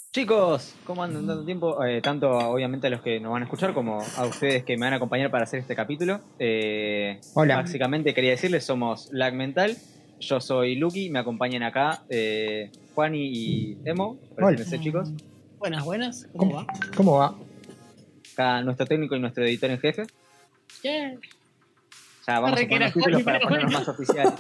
Chicos, ¿cómo andan tanto tiempo? Tanto obviamente a los que nos van a escuchar como a ustedes que me van a acompañar para hacer este capítulo. Hola. Básicamente quería decirles, somos Lag Mental, yo soy Lucky, me acompañan acá Juani y Emo. Hola. Preséntense, chicos. Buenas, buenas, ¿cómo va? ¿Cómo va? Acá nuestro técnico y nuestro editor en jefe. Yeah. Ya vamos a poner los títulos para ponernos más oficiales.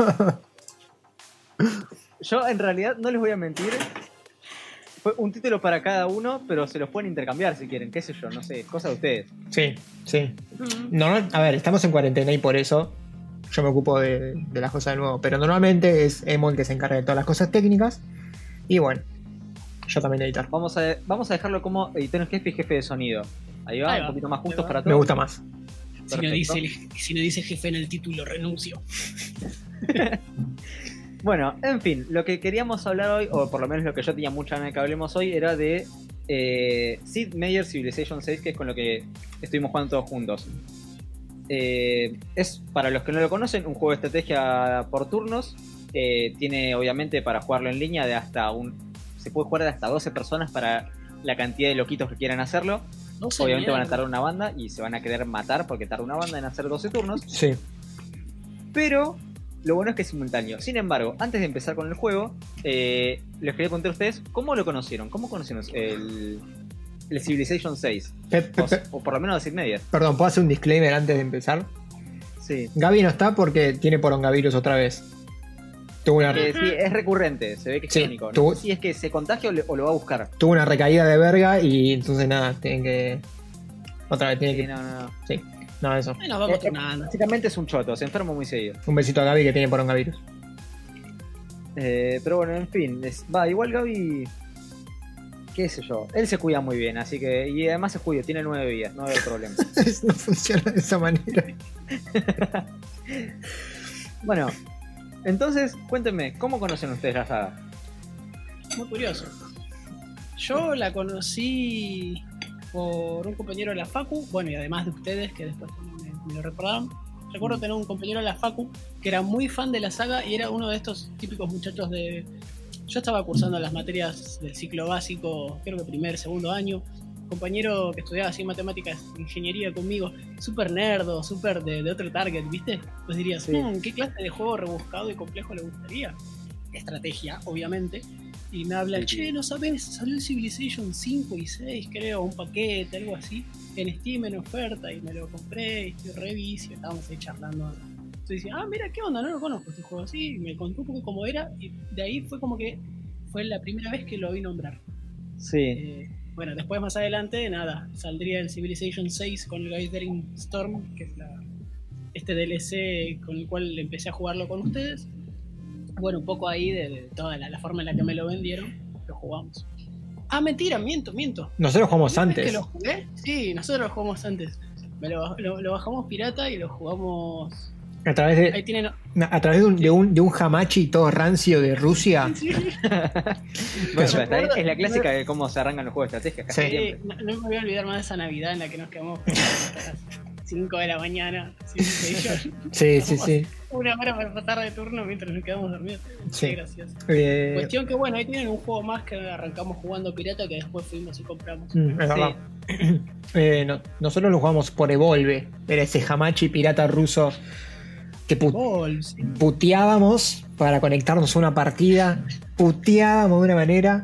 Yo en realidad no les voy a mentir. Fue un título para cada uno, pero se los pueden intercambiar si quieren, qué sé yo, no sé, cosa de ustedes. Sí, sí. No, a ver, estamos en cuarentena y por eso yo me ocupo de las cosas de nuevo. Pero normalmente es Emo el que se encarga de todas las cosas técnicas. Y bueno, yo también editar. Vamos a dejarlo como editor en jefe y jefe de sonido. Ahí va, un poquito más justos para todos. Me gusta más. Si no dice jefe en el título, renuncio. Bueno, en fin, lo que queríamos hablar hoy, o por lo menos lo que yo tenía mucha ganas de que hablemos hoy, era de Sid Meier's Civilization 6, que es con lo que estuvimos jugando todos juntos. Es, para los que no lo conocen, un juego de estrategia por turnos. Tiene, obviamente, para jugarlo en línea, se puede jugar de hasta 12 personas para la cantidad de loquitos que quieran hacerlo. Obviamente van a tardar una banda y se van a querer matar porque tarda una banda en hacer 12 turnos. Sí. Pero lo bueno es que es simultáneo. Sin embargo, antes de empezar con el juego, les quería contar a ustedes cómo lo conocieron. ¿Cómo conocieron el Civilization 6? O por lo menos decir media. Perdón, ¿puedo hacer un disclaimer antes de empezar? Sí. Gaby no está porque tiene porongavirus otra vez. Sí, es recurrente, se ve que es crónico. No sé si es que se contagia o lo va a buscar. Tuvo una recaída de verga y entonces nada, tienen que... Otra vez tiene Sí, que... no. Sí, no, eso. Nos vamos turnando. Básicamente es un choto, se enferma muy seguido. Un besito a Gaby que tiene porongavirus. Pero bueno, en fin. Igual Gaby, qué sé yo, él se cuida muy bien, así que... Y además es judío, tiene 9 vidas, no hay problema. No funciona de esa manera. Bueno, entonces, cuéntenme, ¿cómo conocen ustedes la saga? Muy curioso. Yo la conocí por un compañero de la Facu, bueno, y además de ustedes, que después me lo recordaron. Recuerdo tener un compañero de la Facu que era muy fan de la saga y era uno de estos típicos muchachos de... Yo estaba cursando las materias del ciclo básico, creo que primer, segundo año. Compañero que estudiaba así matemáticas, ingeniería conmigo, súper nerdo, súper de otro target, ¿viste? Pues dirías, Sí. ¿Qué clase de juego rebuscado y complejo le gustaría? Estrategia, obviamente. Y me habla, che, ¿no sabes? Salió el Civilization 5 y 6, creo, un paquete, algo así, en Steam en oferta, y me lo compré, y estoy re vicio, estábamos ahí charlando. Entonces decía, mira, ¿qué onda? No lo conozco este juego así, y me contó un poco cómo era, y de ahí fue como que fue la primera vez que lo vi nombrar. Sí. Bueno, después más adelante, nada, saldría el Civilization 6 con el Gathering Storm, que es este DLC con el cual empecé a jugarlo con ustedes. Bueno, un poco ahí de toda la forma en la que me lo vendieron, lo jugamos. Ah, mentira, miento. Nosotros jugamos ¿No es antes. que lo jugué? Sí, nosotros lo jugamos antes. Lo bajamos pirata y lo jugamos... A través de... Ahí tienen... A través de un hamachi todo rancio de Rusia. Sí. Bueno, es la clásica de cómo se arrancan los juegos de estrategia. Casi Sí. siempre. No me voy a olvidar más de esa Navidad en la que nos quedamos hasta las 5 de la mañana. Sí. Una hora para pasar de turno mientras nos quedamos dormidos. Sí. Qué gracioso. Eh, Cuestión que bueno, ahí tienen un juego más que arrancamos jugando pirata que después fuimos y compramos. es verdad. Nosotros lo jugamos por Evolve. Era ese hamachi pirata ruso que Sí. puteábamos para conectarnos a una partida. Puteábamos de una manera.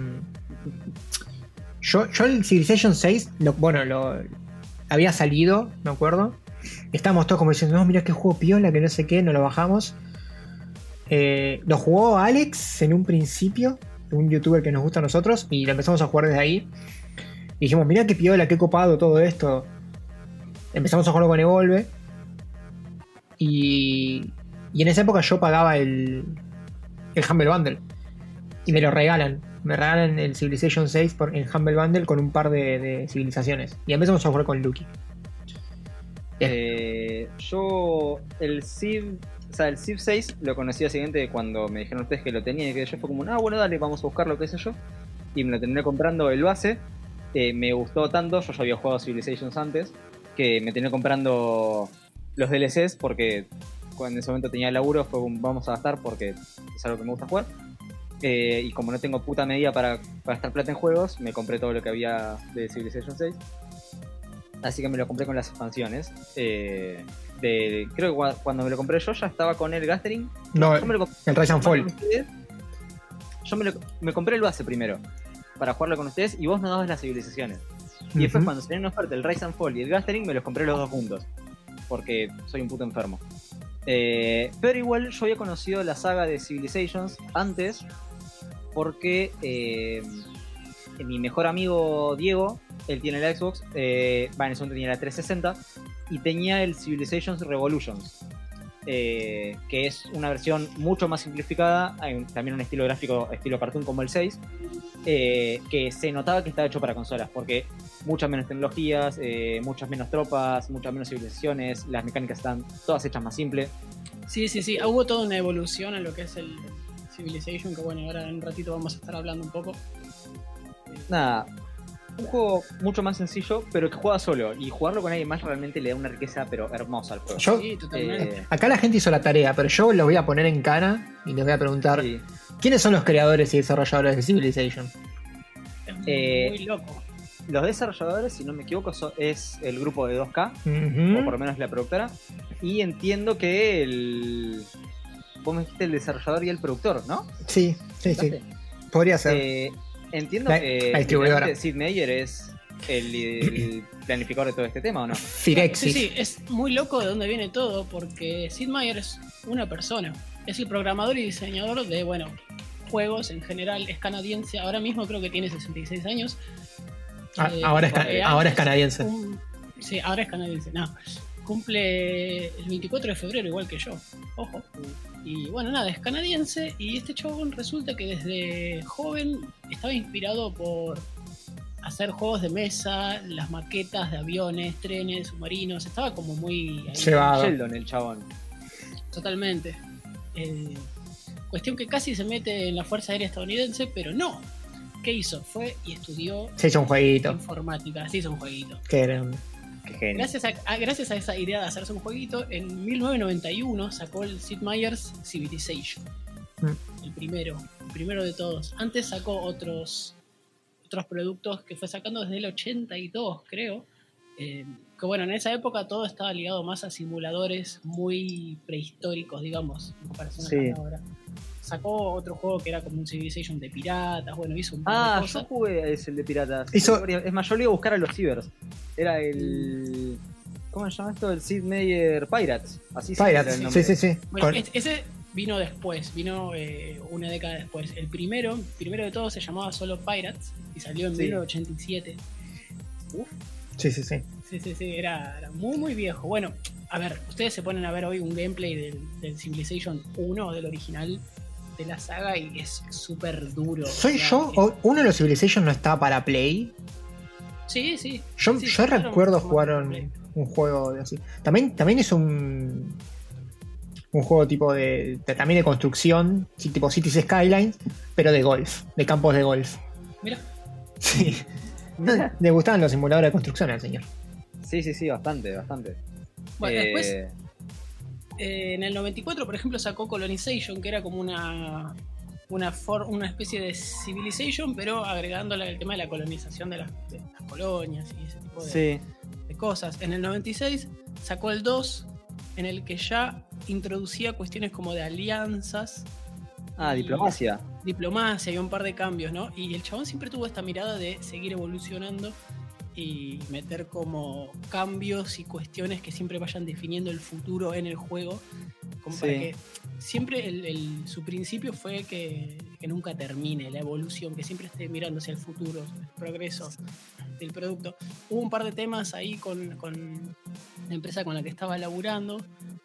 Yo el Civilization 6, había salido, me acuerdo. Estábamos todos como diciendo, no, mira qué juego piola, que no sé qué, nos lo bajamos. Lo jugó Alex en un principio, un youtuber que nos gusta a nosotros, y lo empezamos a jugar desde ahí. Y dijimos, mira qué piola, qué copado todo esto. Empezamos a jugarlo con Evolve. Y en esa época yo pagaba el Humble Bundle. Y me lo regalan. Me regalan el Civilization 6 en Humble Bundle con un par de civilizaciones. Y empezamos a jugar con Lucky. Yo el Civ 6 lo conocí al siguiente cuando me dijeron ustedes que lo tenía y que yo fue como, bueno, dale, vamos a buscarlo, qué sé yo. Y me lo terminé comprando el base. Me gustó tanto, yo ya había jugado Civilizations antes, que me terminé comprando los DLCs porque cuando en ese momento tenía laburo fue un vamos a gastar porque es algo que me gusta jugar. Y como no tengo puta medida para gastar plata en juegos, me compré todo lo que había de Civilization 6. Así que me lo compré con las expansiones. Creo que cuando me lo compré yo ya estaba con el Gathering. No, Yo me lo compré el Rise and Fall. con ustedes. Yo me compré el base primero para jugarlo con ustedes y vos no dabas las civilizaciones. Y después cuando salieron en oferta el Rise and Fall y el Gathering me los compré los dos juntos. Porque soy un puto enfermo. Pero igual yo había conocido la saga de Civilizations antes porque mi mejor amigo Diego, él tiene la Xbox, en ese momento tenía la 360 y tenía el Civilizations Revolutions, que es una versión mucho más simplificada, también un estilo gráfico estilo cartoon como el 6, que se notaba que estaba hecho para consolas porque muchas menos tecnologías, muchas menos tropas, muchas menos civilizaciones, las mecánicas están todas hechas más simples. Sí, hubo toda una evolución en lo que es el Civilization, que bueno, ahora en un ratito vamos a estar hablando un poco. Nada, un juego mucho más sencillo, pero que juega solo, y jugarlo con alguien más realmente le da una riqueza pero hermosa al juego. Yo, Sí, totalmente. acá la gente hizo la tarea, pero yo los voy a poner en cana y les voy a preguntar Sí. ¿quiénes son los creadores y desarrolladores de Civilization? Es muy loco. Los desarrolladores, si no me equivoco, es el grupo de 2K, o por lo menos la productora, y entiendo que vos me dijiste el desarrollador y el productor, ¿no? Sí. Podría ser. Entiendo La que distribuidora. Sid Meier es el planificador de todo este tema, ¿o no? Firexis. Sí, es muy loco de dónde viene todo, porque Sid Meier es una persona. Es el programador y diseñador de, juegos en general. Es canadiense. Ahora mismo creo que tiene 66 años. Ahora es canadiense. Sí, ahora es canadiense. No, cumple el 24 de febrero igual que yo. Ojo. Y bueno, nada, es canadiense y este chabón resulta que desde joven estaba inspirado por hacer juegos de mesa, las maquetas de aviones, trenes, submarinos. Estaba como muy ahí, Llevado. Sheldon, el chabón. totalmente. Cuestión que casi se mete en la Fuerza Aérea Estadounidense, pero no. ¿Qué hizo? Fue y estudió Se hizo un jueguito. informática. Se hizo un jueguito. Qué grande. Qué genio. Gracias a esa idea de hacerse un jueguito, en 1991 sacó el Sid Meier's Civilization. El primero de todos. Antes sacó otros productos que fue sacando desde el 82, creo. Que bueno, en esa época todo estaba ligado más a simuladores muy prehistóricos, digamos, en comparación a Sí. ahora. Sacó otro juego que era como un Civilization de piratas, bueno, hizo un par de Yo cosas. jugué ese el de piratas. Hizo- Es más, yo le iba a buscar a los cibers. Era el... ¿Cómo se llama esto? El Sid Meier Pirates. Así se llama el Pirates. nombre. Sí. Bueno, ese vino después, una década después. El primero de todos se llamaba solo Pirates y salió en Sí. 1987. Sí. Sí, era muy, muy viejo. Bueno, a ver, ustedes se ponen a ver hoy un gameplay del Civilization 1, del original de la saga, y es súper duro. ¿Soy O sea, yo o uno de los Civilization no está para Play? Sí. Yo Sí, recuerdo jugar jugar un juego de así. También es un juego tipo también de construcción, sí, tipo Cities Skylines, pero de golf, de campos de golf. Mira, Sí. Le gustaban los simuladores de construcción al señor. Sí, bastante. bueno, después en el 94, por ejemplo, sacó Colonization, que era como una especie de Civilization, pero agregándole el tema de la colonización de las colonias y ese tipo de cosas. En el 96 sacó el 2, en el que ya introducía cuestiones como de alianzas. Diplomacia. Diplomacia y un par de cambios, ¿no? Y el chabón siempre tuvo esta mirada de seguir evolucionando y meter como cambios y cuestiones que siempre vayan definiendo el futuro en el juego, como para que siempre su principio fue que nunca termine la evolución, que siempre esté mirando hacia el futuro, el progreso del producto. Hubo un par de temas ahí con la empresa con la que estaba laburando,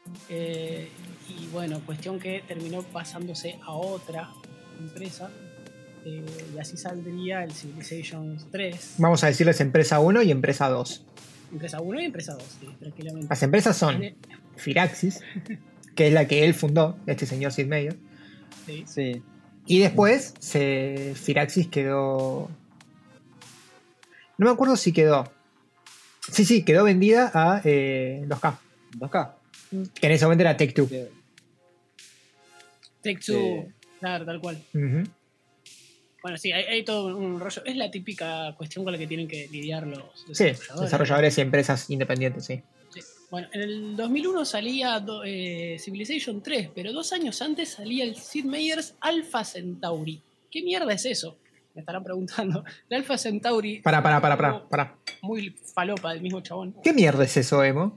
y bueno, cuestión que terminó pasándose a otra empresa, y así saldría el Civilization 3. Vamos a decirles empresa 1 y empresa 2. Empresa 1 y empresa 2, sí, tranquilamente. Las empresas son Firaxis, que es la que él fundó, este señor Sid Meier. Sí. Y después Firaxis quedó... No me acuerdo si quedó... Sí, quedó vendida a 2K. 2K. Que en ese momento era Take-Two. Take-Two, claro, tal cual. Uh-huh. Bueno, sí, hay todo un rollo. Es la típica cuestión con la que tienen que lidiar los Sí, desarrolladores. desarrolladores y empresas independientes, sí. Sí. Bueno, en el 2001 salía Civilization 3, pero 2 años antes salía el Sid Meier's Alpha Centauri. ¿Qué mierda es eso? Me estarán preguntando. El Alpha Centauri... Pará. Muy falopa del mismo chabón. ¿Qué mierda es eso, Emo?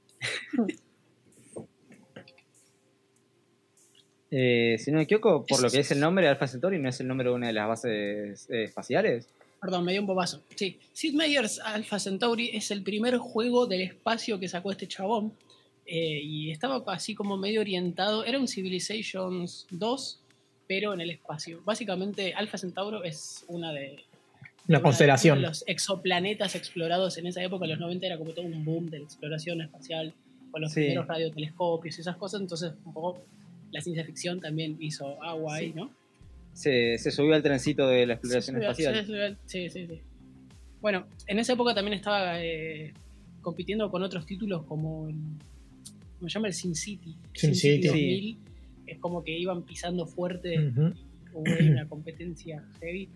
Si no me equivoco, por lo que es el nombre, Alpha Centauri no es el nombre de una de las bases espaciales. Perdón, me dio un bobazo. Sí, Sid Meier's Alpha Centauri es el primer juego del espacio que sacó este chabón. Y estaba así como medio orientado. Era un Civilization 2, pero en el espacio. Básicamente, Alpha Centauro es una de... La constelación. Los exoplanetas explorados en esa época, en los 90, era como todo un boom de la exploración espacial, con los primeros radiotelescopios y esas cosas. Entonces, un poco la ciencia ficción también hizo agua ahí, ¿no? Se subió al trencito de la exploración espacial. Sí. Bueno, en esa época también estaba compitiendo con otros títulos como ¿cómo se llama? El Sin City. Sin City. 2000. Es como que iban pisando fuerte. Hubo ahí una competencia heavy.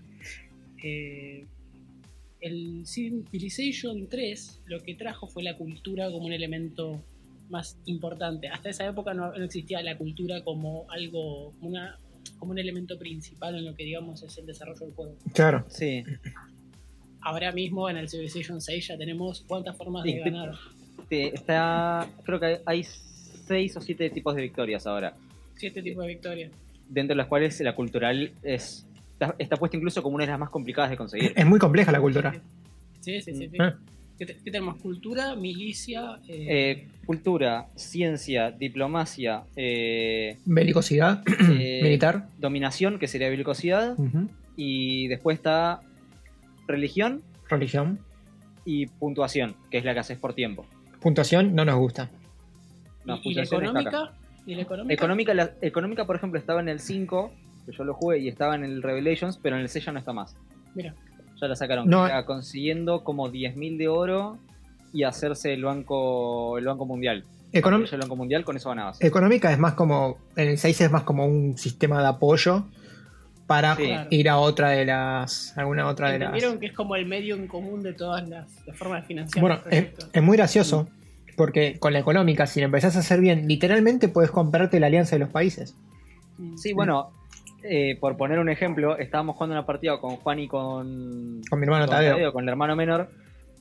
El Civilization 3 lo que trajo fue la cultura como un elemento más importante. Hasta esa época no existía la cultura como algo, como un elemento principal en lo que digamos es el desarrollo del juego. Claro. Sí. Ahora mismo en el Civilization 6 ya tenemos cuántas formas de ganar. Creo que hay 6 o 7 tipos de victorias ahora. 7 tipos de victorias. Dentro de las cuales la cultural está puesta incluso como una de las más complicadas de conseguir. Es muy compleja la cultura. Sí. ¿Qué tenemos? Cultura, milicia... Cultura, ciencia, diplomacia... belicosidad, militar. Dominación, que sería belicosidad. Y después está religión y puntuación, que es la que haces por tiempo. Puntuación no nos gusta. No, ¿Y la económica? ¿Y la económica? La económica, por ejemplo, estaba en el 5, que yo lo jugué, y estaba en el Revelations, pero en el 6 ya no está más. Mira. Ya la sacaron. No. Consiguiendo como 10.000 de oro y hacerse el banco mundial. El banco mundial, con eso ganabas. Económica es más como, en el 6 es más como un sistema de apoyo para ir a alguna otra de las... Entendieron que es como el medio en común de todas las formas de financiar. Bueno, es muy gracioso, porque con la económica, si la empezás a hacer bien, literalmente puedes comprarte la alianza de los países. Sí, bueno, por poner un ejemplo, estábamos jugando una partida con Juan y con mi hermano Tadeo, con el hermano menor,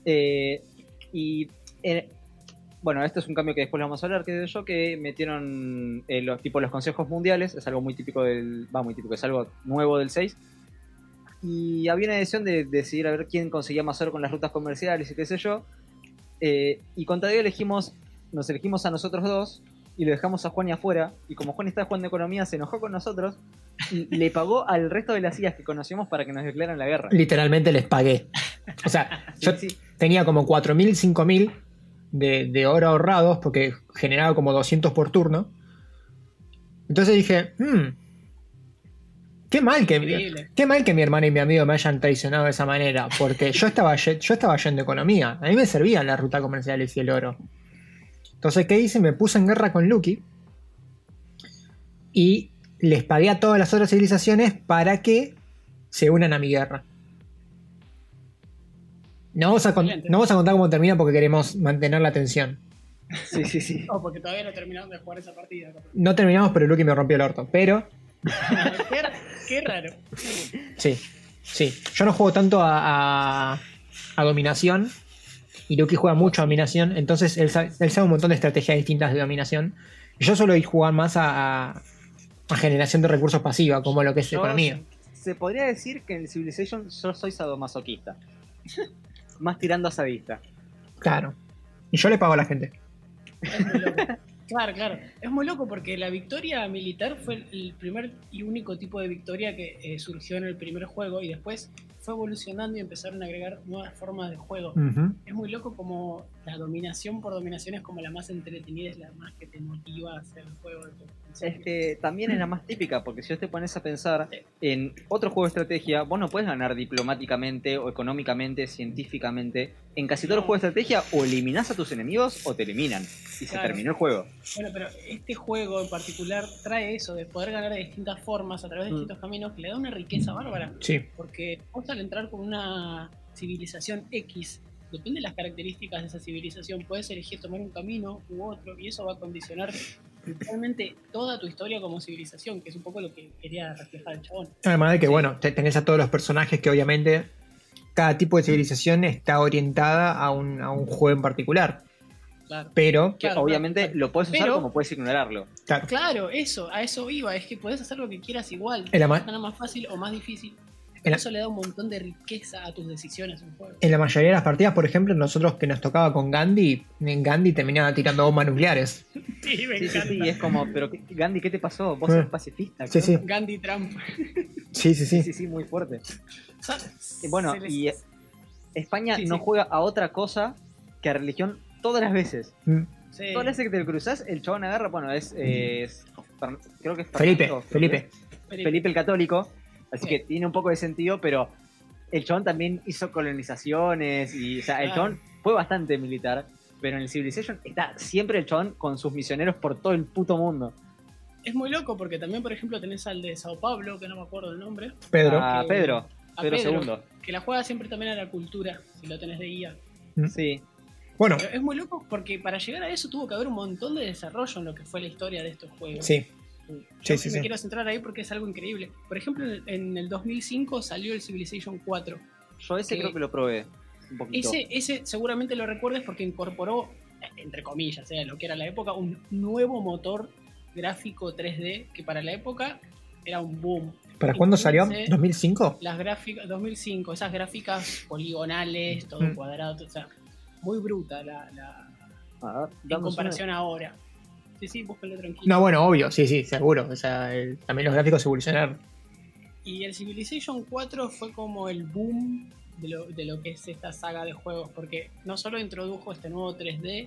bueno, esto es un cambio que después lo vamos a hablar, que metieron los consejos mundiales, es algo muy típico es algo nuevo del 6, y había una decisión de decidir a ver quién conseguía más oro con las rutas comerciales y qué sé yo, y con Tadeo nos elegimos a nosotros dos, y lo dejamos a Juan y afuera, y como Juan estaba jugando economía, se enojó con nosotros, y le pagó al resto de las sillas que conocíamos para que nos declararan la guerra. Literalmente les pagué. O sea, yo tenía como 4.000, 5.000 de oro ahorrados porque generaba como 200 por turno. Entonces dije, qué mal que mi hermano y mi amigo me hayan traicionado de esa manera, porque yo estaba yendo economía. A mí me servían las rutas comerciales y el oro. Entonces, ¿qué hice? Me puse en guerra con Lucky y les pagué a todas las otras civilizaciones para que se unan a mi guerra. No vamos a contar cómo termina porque queremos mantener la tensión. Sí. No, porque todavía no terminaron de jugar esa partida. No terminamos, pero Lucky me rompió el orto. Pero... Qué raro. Sí. Yo no juego tanto a dominación. Y Lucky juega mucho a dominación. Entonces él sabe un montón de estrategias distintas de dominación. Y yo suelo ir jugar más a generación de recursos pasiva, como lo que es economía. Se podría decir que en Civilization yo soy sadomasoquista. Más tirando a sadista. Claro. Y yo le pago a la gente. Es muy loco. Claro. Es muy loco porque la victoria militar fue el primer y único tipo de victoria que surgió en el primer juego y después fue evolucionando y empezaron a agregar nuevas formas de juego. Es muy loco como la dominación por dominación es como la más entretenida, es la más que te motiva a hacer el juego desde el Es que también es la más típica, porque si vos te pones a pensar en otro juego de estrategia, vos no puedes ganar diplomáticamente o económicamente, científicamente. En casi todos los juegos de estrategia o eliminás a tus enemigos o te eliminan. Y se terminó el juego. Bueno, pero este juego en particular trae eso de poder ganar de distintas formas a través de distintos caminos, que le da una riqueza bárbara. Sí. Porque vos al entrar con una civilización X, depende de las características de esa civilización, puedes elegir tomar un camino u otro, y eso va a condicionar realmente toda tu historia como civilización, que es un poco lo que quería reflejar el chabón. Además de que, bueno, tenés a todos los personajes que obviamente cada tipo de civilización está orientada a un juego en particular. Claro. Pero, Que obviamente lo puedes usar como puedes ignorarlo. Claro, a eso iba, es que podés hacer lo que quieras igual, nada más fácil o más difícil. Eso le da un montón de riqueza a tus decisiones en un juego. En la mayoría de las partidas, por ejemplo, nosotros que nos tocaba con Gandhi, en Gandhi terminaba tirando bombas nucleares. Sí, me encanta. Sí, es como, pero Gandhi, ¿qué te pasó? Vos sos pacifista. Sí. Gandhi Trump. Sí, muy fuerte. Bueno, y España no juega a otra cosa que a religión todas las veces. Sí. Todas las veces que te cruzás, el chabón agarra, bueno, creo que es Felipe el Católico. Así que tiene un poco de sentido, pero el chabón también hizo colonizaciones y, o sea, el chabón fue bastante militar, pero en el Civilization está siempre el chabón con sus misioneros por todo el puto mundo. Es muy loco porque también, por ejemplo, tenés al de Sao Paulo, que no me acuerdo el nombre. Pedro II. Que la juega siempre también a la cultura, si lo tenés de guía. Sí. Bueno. Pero es muy loco porque para llegar a eso tuvo que haber un montón de desarrollo en lo que fue la historia de estos juegos. Sí. Yo me quiero centrar ahí porque es algo increíble. Por ejemplo, en el 2005 salió el Civilization 4. Yo creo que lo probé un poquito. Ese seguramente lo recuerdes porque incorporó, entre comillas, lo que era la época, un nuevo motor gráfico 3D que para la época era un boom. ¿Para cuándo salió? ¿2005? Las gráficas, 2005, esas gráficas poligonales, todo cuadrado, o sea, muy bruta en comparación ahora. Sí, búscalo tranquilo. No, bueno, obvio, sí, seguro. O sea, también los gráficos evolucionaron. Y el Civilization 4 fue como el boom de lo que es esta saga de juegos, porque no solo introdujo este nuevo 3D,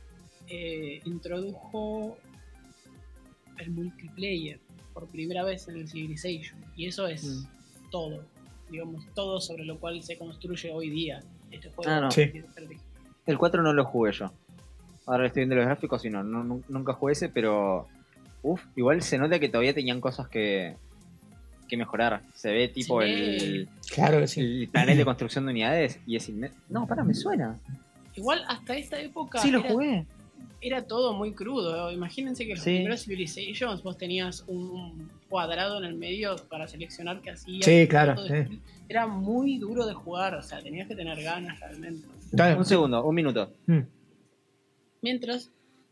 introdujo el multiplayer por primera vez en el Civilization. Y eso es todo, digamos, todo sobre lo cual se construye hoy día este juego. No. Sí. El 4 no lo jugué yo. Ahora estoy viendo los gráficos y nunca jugué ese, pero igual se nota que todavía tenían cosas que mejorar. Se ve tipo el panel de construcción de unidades y es inmenso. No, me suena. Igual hasta esta época lo jugué. Era todo muy crudo. Imagínense que en los primeros Civilizations vos tenías un cuadrado en el medio para seleccionar qué hacías. Sí, claro. Era muy duro de jugar, o sea, tenías que tener ganas realmente. Un segundo, un minuto. Mientras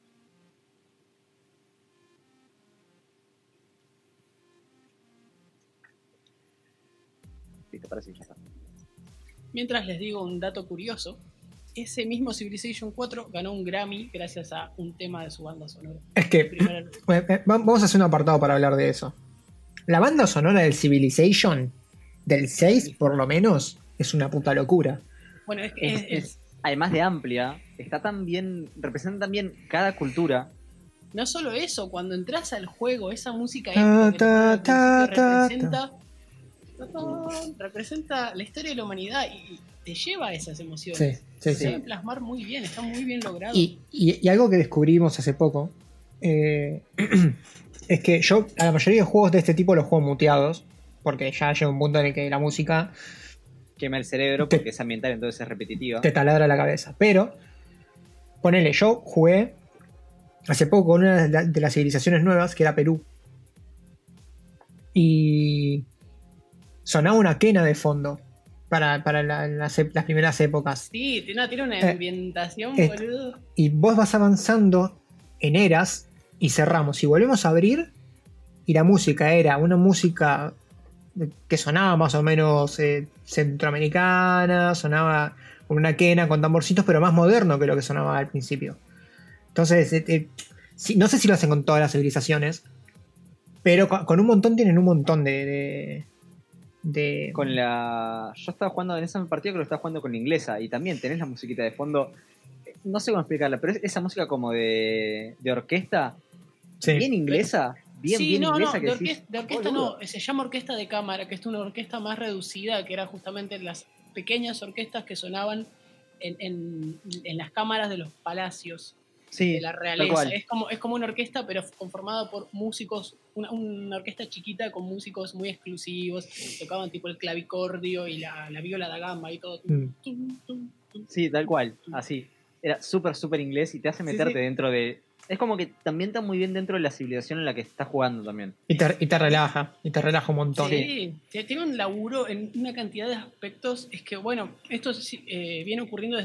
les digo un dato curioso, ese mismo Civilization 4 ganó un Grammy gracias a un tema de su banda sonora. Es que vamos a hacer un apartado para hablar de eso. La banda sonora del Civilization, del 6 por lo menos, es una puta locura. Bueno, es además de amplia, está tan bien, representa también cada cultura. No solo eso, cuando entras al juego, esa música representa la historia de la humanidad y te lleva a esas emociones. Se deben plasmar muy bien, está muy bien logrado. Y algo que descubrimos hace poco es que yo a la mayoría de juegos de este tipo los juego muteados, porque ya llega un punto en el que la música quema el cerebro porque es ambiental, entonces es repetitiva. Te taladra la cabeza. Pero, ponele, yo jugué hace poco con una de las civilizaciones nuevas, que era Perú. Y sonaba una quena de fondo para las primeras épocas. Sí, tiene una ambientación, boludo. Y vos vas avanzando en eras y cerramos. Y volvemos a abrir y la música era una música que sonaba más o menos centroamericana, sonaba con una quena, con tamborcitos, pero más moderno que lo que sonaba al principio. Entonces, no sé si lo hacen con todas las civilizaciones, pero con un montón tienen un montón de... Yo estaba jugando en esa partida que lo estaba jugando con la inglesa y también tenés la musiquita de fondo, no sé cómo explicarla, pero es esa música como de orquesta, bien inglesa, bien, Sí, bien no, inglesa no, que decís, de orquesta boludo. no, se llama orquesta de cámara, que es una orquesta más reducida, que era justamente las pequeñas orquestas que sonaban en las cámaras de los palacios de Sí, la tal realeza. cual. Es como una orquesta, pero conformada por músicos, una orquesta chiquita con músicos muy exclusivos, tocaban tipo el clavicordio y la viola da gamba y todo. Mm. Sí, tal cual, así. Era súper, súper inglés y te hace Sí, meterte sí. dentro de... Es como que también está muy bien dentro de la civilización en la que estás jugando también. Y te relaja un montón. Sí, tiene un laburo en una cantidad de aspectos. Es que, bueno, esto viene ocurriendo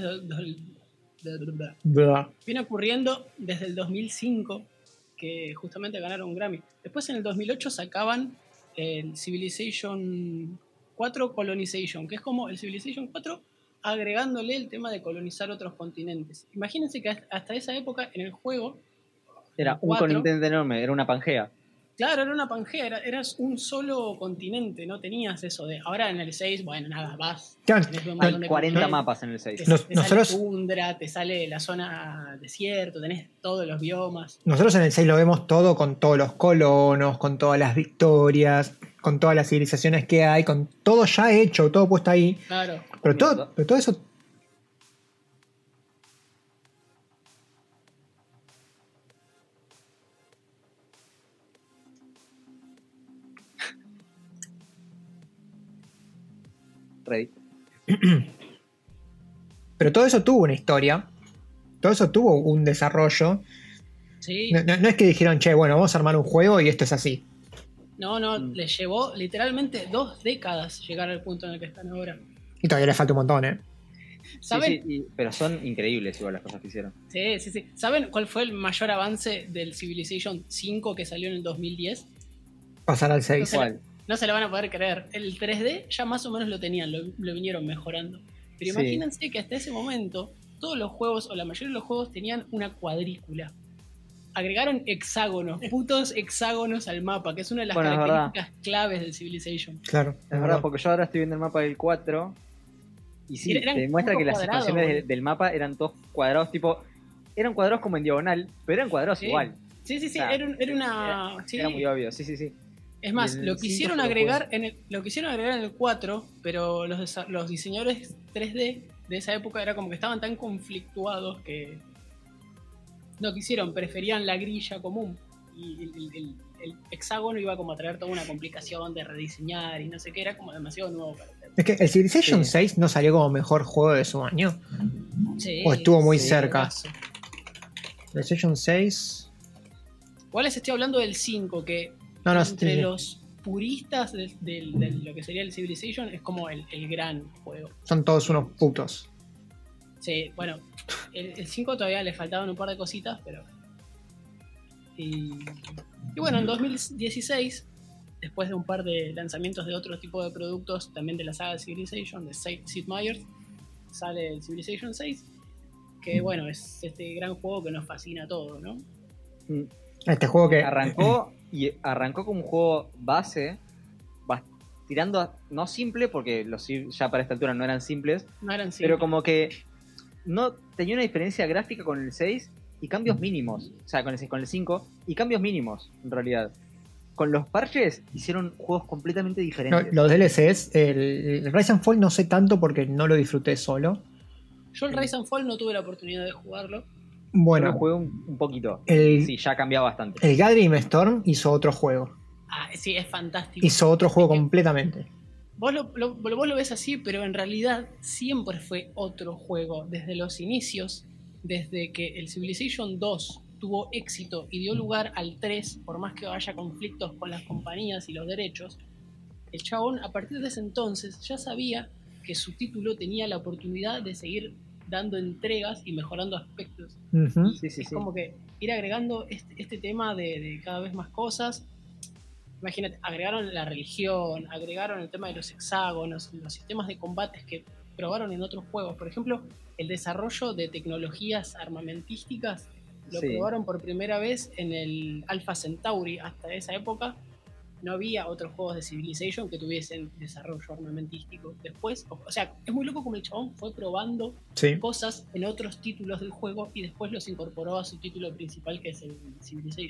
Blah. viene ocurriendo desde el 2005, que justamente ganaron un Grammy. Después en el 2008 sacaban el Civilization 4 Colonization, que es como el Civilization 4 agregándole el tema de colonizar otros continentes. Imagínense que hasta esa época en el juego, Era el un 4, continente enorme, era una Pangea. claro, era una Pangea, eras un solo continente, no tenías eso de... Ahora en el 6, bueno, nada, vas, Claro, tenés un no, montón de 40 continentes, mapas en el 6. te Nosotros- sale tundra, te sale la zona desierto, tenés todos los biomas. Nosotros en el 6 lo vemos todo con todos los colonos, con todas las victorias, con todas las civilizaciones que hay, con todo ya hecho, todo puesto ahí. Claro. Pero todo eso. Ready. Pero todo eso tuvo una historia. Todo eso tuvo un desarrollo. Sí. No es que dijeron, che, bueno, vamos a armar un juego y esto es así. No, les llevó literalmente 2 décadas llegar al punto en el que están ahora. Y todavía le falta un montón, ¿eh? ¿Saben? Sí, pero son increíbles igual las cosas que hicieron. Sí. ¿Saben cuál fue el mayor avance del Civilization 5 que salió en el 2010? Pasar al 6. No se ¿Cuál? No se la van a poder creer. El 3D ya más o menos lo tenían, lo vinieron mejorando. Pero Sí. imagínense que hasta ese momento todos los juegos, o la mayoría de los juegos, tenían una cuadrícula. Agregaron hexágonos, putos hexágonos al mapa, que es una de las Bueno, es características claves del Civilization. Claro. Es verdad, porque yo ahora estoy viendo el mapa del 4 y sí, Eran te demuestra que las cuadrados, expansiones boludo. del mapa eran todos cuadrados, tipo... Eran cuadrados como en diagonal, pero eran cuadrados Sí. igual. Sí, O sea, era una... sí. Era muy obvio, sí. Es más, Y el lo 5 quisieron yo lo agregar lo quisieron agregar en el 4, pero los diseñadores 3D de esa época era como que estaban tan conflictuados que no quisieron, preferían la grilla común. Y el hexágono iba como a traer toda una complicación de rediseñar y no sé qué, era como demasiado nuevo para hacer. Es que el Civilization Sí. 6 no salió como mejor juego de su año. Sí, O estuvo muy sí, cerca. caso. Civilization 6. Igual les estoy hablando del 5, que No, entre sí. los puristas de lo que sería el Civilization es como el gran juego. Son todos unos putos. Sí, bueno, el 5 todavía le faltaban un par de cositas, pero... Y bueno, en 2016, después de un par de lanzamientos de otro tipo de productos, también de la saga Civilization, de Sid Meier's, sale el Civilization 6, que bueno, es este gran juego que nos fascina a todos, ¿no? Mm. Este juego que. Arrancó como un juego base, tirando no simple, porque los Civ ya para esta altura no eran simples, No eran pero simples. como que no tenía una diferencia gráfica con el 6 y cambios mínimos. O sea, con el 5 y cambios mínimos, en realidad. Con los parches hicieron juegos completamente No, diferentes. los DLCs, el Rise and Fall no sé tanto porque no lo disfruté solo. Yo el Rise and Fall no tuve la oportunidad de jugarlo. Yo lo Bueno, jugué un poquito. el, Sí, ya ha cambiado bastante. el Gathering Storm hizo otro juego. Ah, sí, es fantástico. Hizo otro juego Es que completamente. vos lo ves así, pero en realidad siempre fue otro juego. Desde los inicios, desde que el Civilization 2 tuvo éxito y dio lugar al 3, por más que haya conflictos con las compañías y los derechos, el chabón a partir de ese entonces ya sabía que su título tenía la oportunidad de seguir dando entregas y mejorando aspectos. Ujú. Sí, sí, Es sí. como que ir agregando este tema de cada vez más cosas. Imagínate, agregaron la religión, agregaron el tema de los hexágonos, los sistemas de combates que probaron en otros juegos. Por ejemplo, el desarrollo de tecnologías armamentísticas lo Sí. probaron por primera vez en el Alpha Centauri. Hasta esa época no había otros juegos de Civilization que tuviesen desarrollo armamentístico. Después, o sea, es muy loco como el chabón fue probando Sí. cosas en otros títulos del juego y después los incorporó a su título principal, que es el Civilization.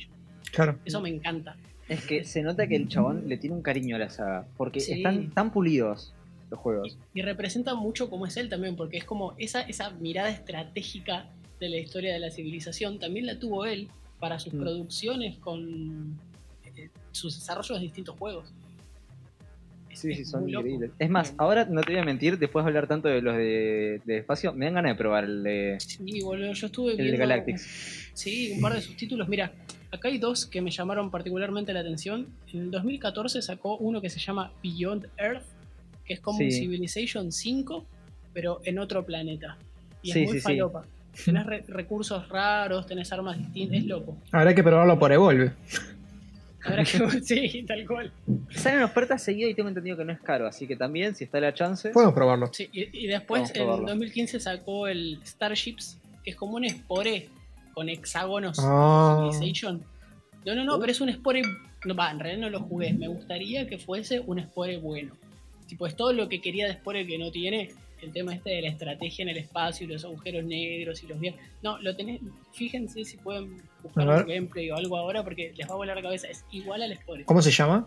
Claro. Eso me encanta. Es que se nota que el chabón le tiene un cariño a la saga, porque Sí. están tan pulidos los juegos. Y representa mucho cómo es él también, porque es como esa mirada estratégica de la historia de la civilización, también la tuvo él para sus producciones con sus desarrollos de distintos juegos. Sí, son muy loco. increíbles. Es más, ahora no te voy a mentir, después de hablar tanto de los de espacio, me dan ganas de probar el de Sí, boludo, yo estuve de viendo Galactics. Sí, un par de sus títulos. Mira, acá hay dos que me llamaron particularmente la atención. En el 2014 sacó uno que se llama Beyond Earth, que es como un Sí. Civilization 5, pero en otro planeta. Y Sí, es muy sí, sí. falopa. Tenés recursos raros, tenés armas distintas, es loco. Habrá que probarlo por Evolve. Habrá que sí, tal cual. Salen ofertas seguidas y tengo entendido que no es caro, así que también, si está la chance. Podemos probarlo. Sí, y después Vamos a en probarlo. 2015 sacó el Starships, que es como un Spore con hexágonos Ah. Civilization. No, pero es un Spore. No, en realidad no lo jugué. Me gustaría que fuese un Spore bueno. Tipo, es todo lo que quería de Spore que no tiene. El tema este de la estrategia en el espacio y los agujeros negros y los viajes. No, lo tenés. Fíjense si pueden buscar A ver. un gameplay o algo ahora porque les va a volar la cabeza. Es igual al Spore. ¿Cómo se llama?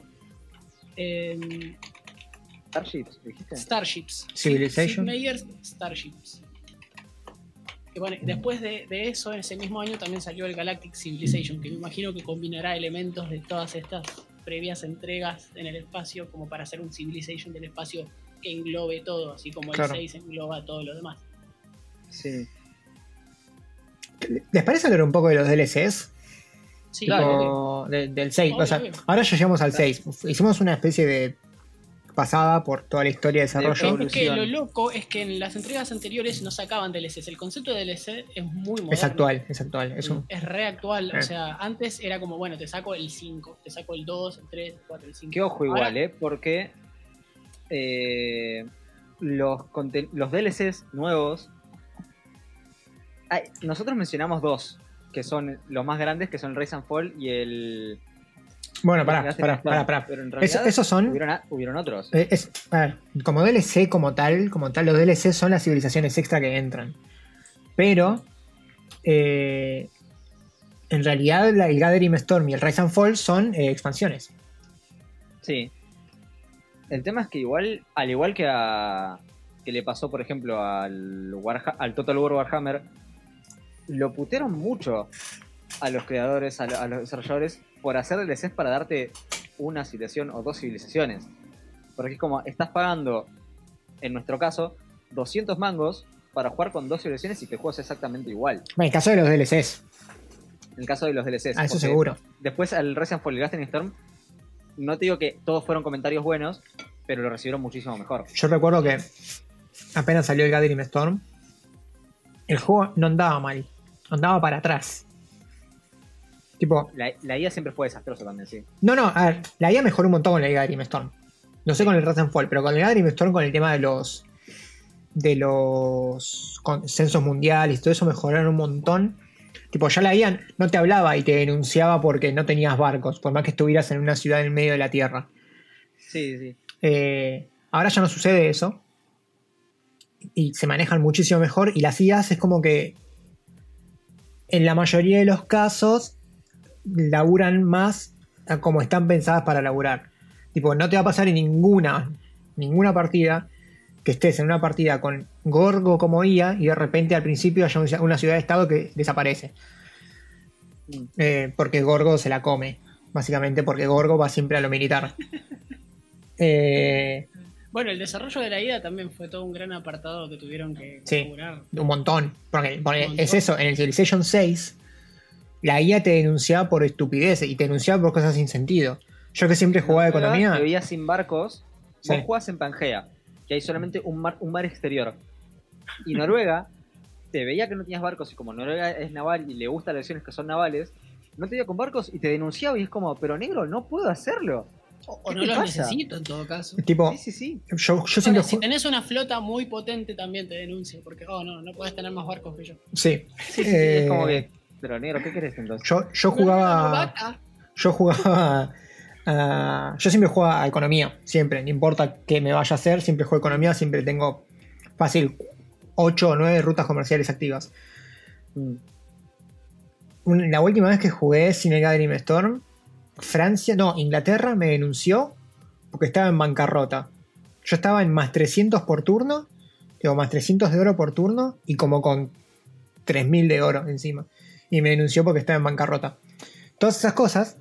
Starships, ¿dijiste? Starships. Civilization. Sid Meier's Starships. Y bueno, después de eso, en ese mismo año también salió el Galactic Civilization, que me imagino que combinará elementos de todas estas previas entregas en el espacio, como para hacer un Civilization del espacio que englobe todo, así como Claro. el 6 engloba todo lo demás. Sí. ¿Les parece hablar un poco de los DLCs? Sí, Tipo, obvio. del 6. Obvio, O sea, obvio. ahora ya llegamos al 6. Hicimos una especie de pasada por toda la historia de desarrollo. evolución. Es que lo loco es que en las entregas anteriores no sacaban DLCs. El concepto de DLC es muy moderno. Es actual, es actual. Es un- Es re actual. Eh. O sea, antes era como, bueno, te saco el 5, te saco el 2, el 3, el 4, el 5. Que ojo Ahora- igual, porque los DLCs nuevos, nosotros mencionamos dos, que son los más grandes, que son el Rise and Fall y el... Bueno, el pará. Pero en realidad Esos son. hubieron otros. A ver, como DLC, como tal, los DLC son las civilizaciones extra que entran. Pero. En realidad, el Gathering Storm y el Rise and Fall son expansiones. Sí. El tema es que igual, al igual que le pasó, por ejemplo, al Total War Warhammer, lo putearon mucho a los creadores, a los desarrolladores, por hacer DLCs para darte una civilización o dos civilizaciones. Porque es como, estás pagando, en nuestro caso, 200 mangos para jugar con dos civilizaciones y te juegas exactamente igual. En el caso de los DLCs. En el caso de los DLCs. Ah, eso porque seguro. Después al Resident Evil y Gathering Storm, no te digo que todos fueron comentarios buenos, pero lo recibieron muchísimo mejor. Yo recuerdo que apenas salió el Gathering Storm, el juego no andaba mal, andaba para atrás. Tipo, La IA siempre fue desastrosa también, sí. no, a ver, la IA mejoró un montón con el Gathering Storm. No sé con el Rise and Fall, pero con el Gathering Storm, con el tema de los consensos mundiales y todo eso, mejoraron un montón. Tipo, ya la IA no te hablaba y te denunciaba porque no tenías barcos, por más que estuvieras en una ciudad en el medio de la tierra. Sí, sí. Ahora ya no sucede eso. Y se manejan muchísimo mejor. Y las IAs es como que en la mayoría de los casos laburan más a como están pensadas para laburar. Tipo, no te va a pasar en ninguna partida que estés en una partida con Gorgo como IA y de repente al principio haya una ciudad de estado que desaparece. Porque Gorgo se la come. Básicamente porque Gorgo va siempre a lo militar. Bueno, el desarrollo de la IA también fue todo un gran apartado que tuvieron que Sí. laburar. Un montón. Porque Un montón. es eso, en el Civilization 6, la IA te denunciaba por estupideces y te denunciaba por cosas sin sentido. Yo que siempre jugaba de economía. Te veías sin barcos. Sí. Vos jugás en Pangea, que hay solamente un mar exterior. Y Noruega, te veía que no tenías barcos, y como Noruega es naval y le gustan las acciones que son navales, no te veía con barcos y te denunciaba y es como, pero negro, no puedo hacerlo. O ¿Qué no te lo pasa? necesito en todo caso. Tipo, Sí, sí, sí. yo siempre Bueno, si tenés una flota muy potente también te denuncia, porque no podés tener más barcos que yo. Sí. Sí, sí, sí, es como que, pero negro, ¿qué querés entonces? Yo jugaba. Yo siempre jugaba a economía, siempre, no importa qué me vaya a hacer, siempre juego economía, siempre tengo fácil 8 o 9 rutas comerciales activas. La última vez que jugué sin el Gathering Storm, Inglaterra me denunció porque estaba en bancarrota. Yo estaba en más 300 por turno, digo, más 300 de oro por turno y como con 3000 de oro encima. Y me denunció porque estaba en bancarrota. Todas esas cosas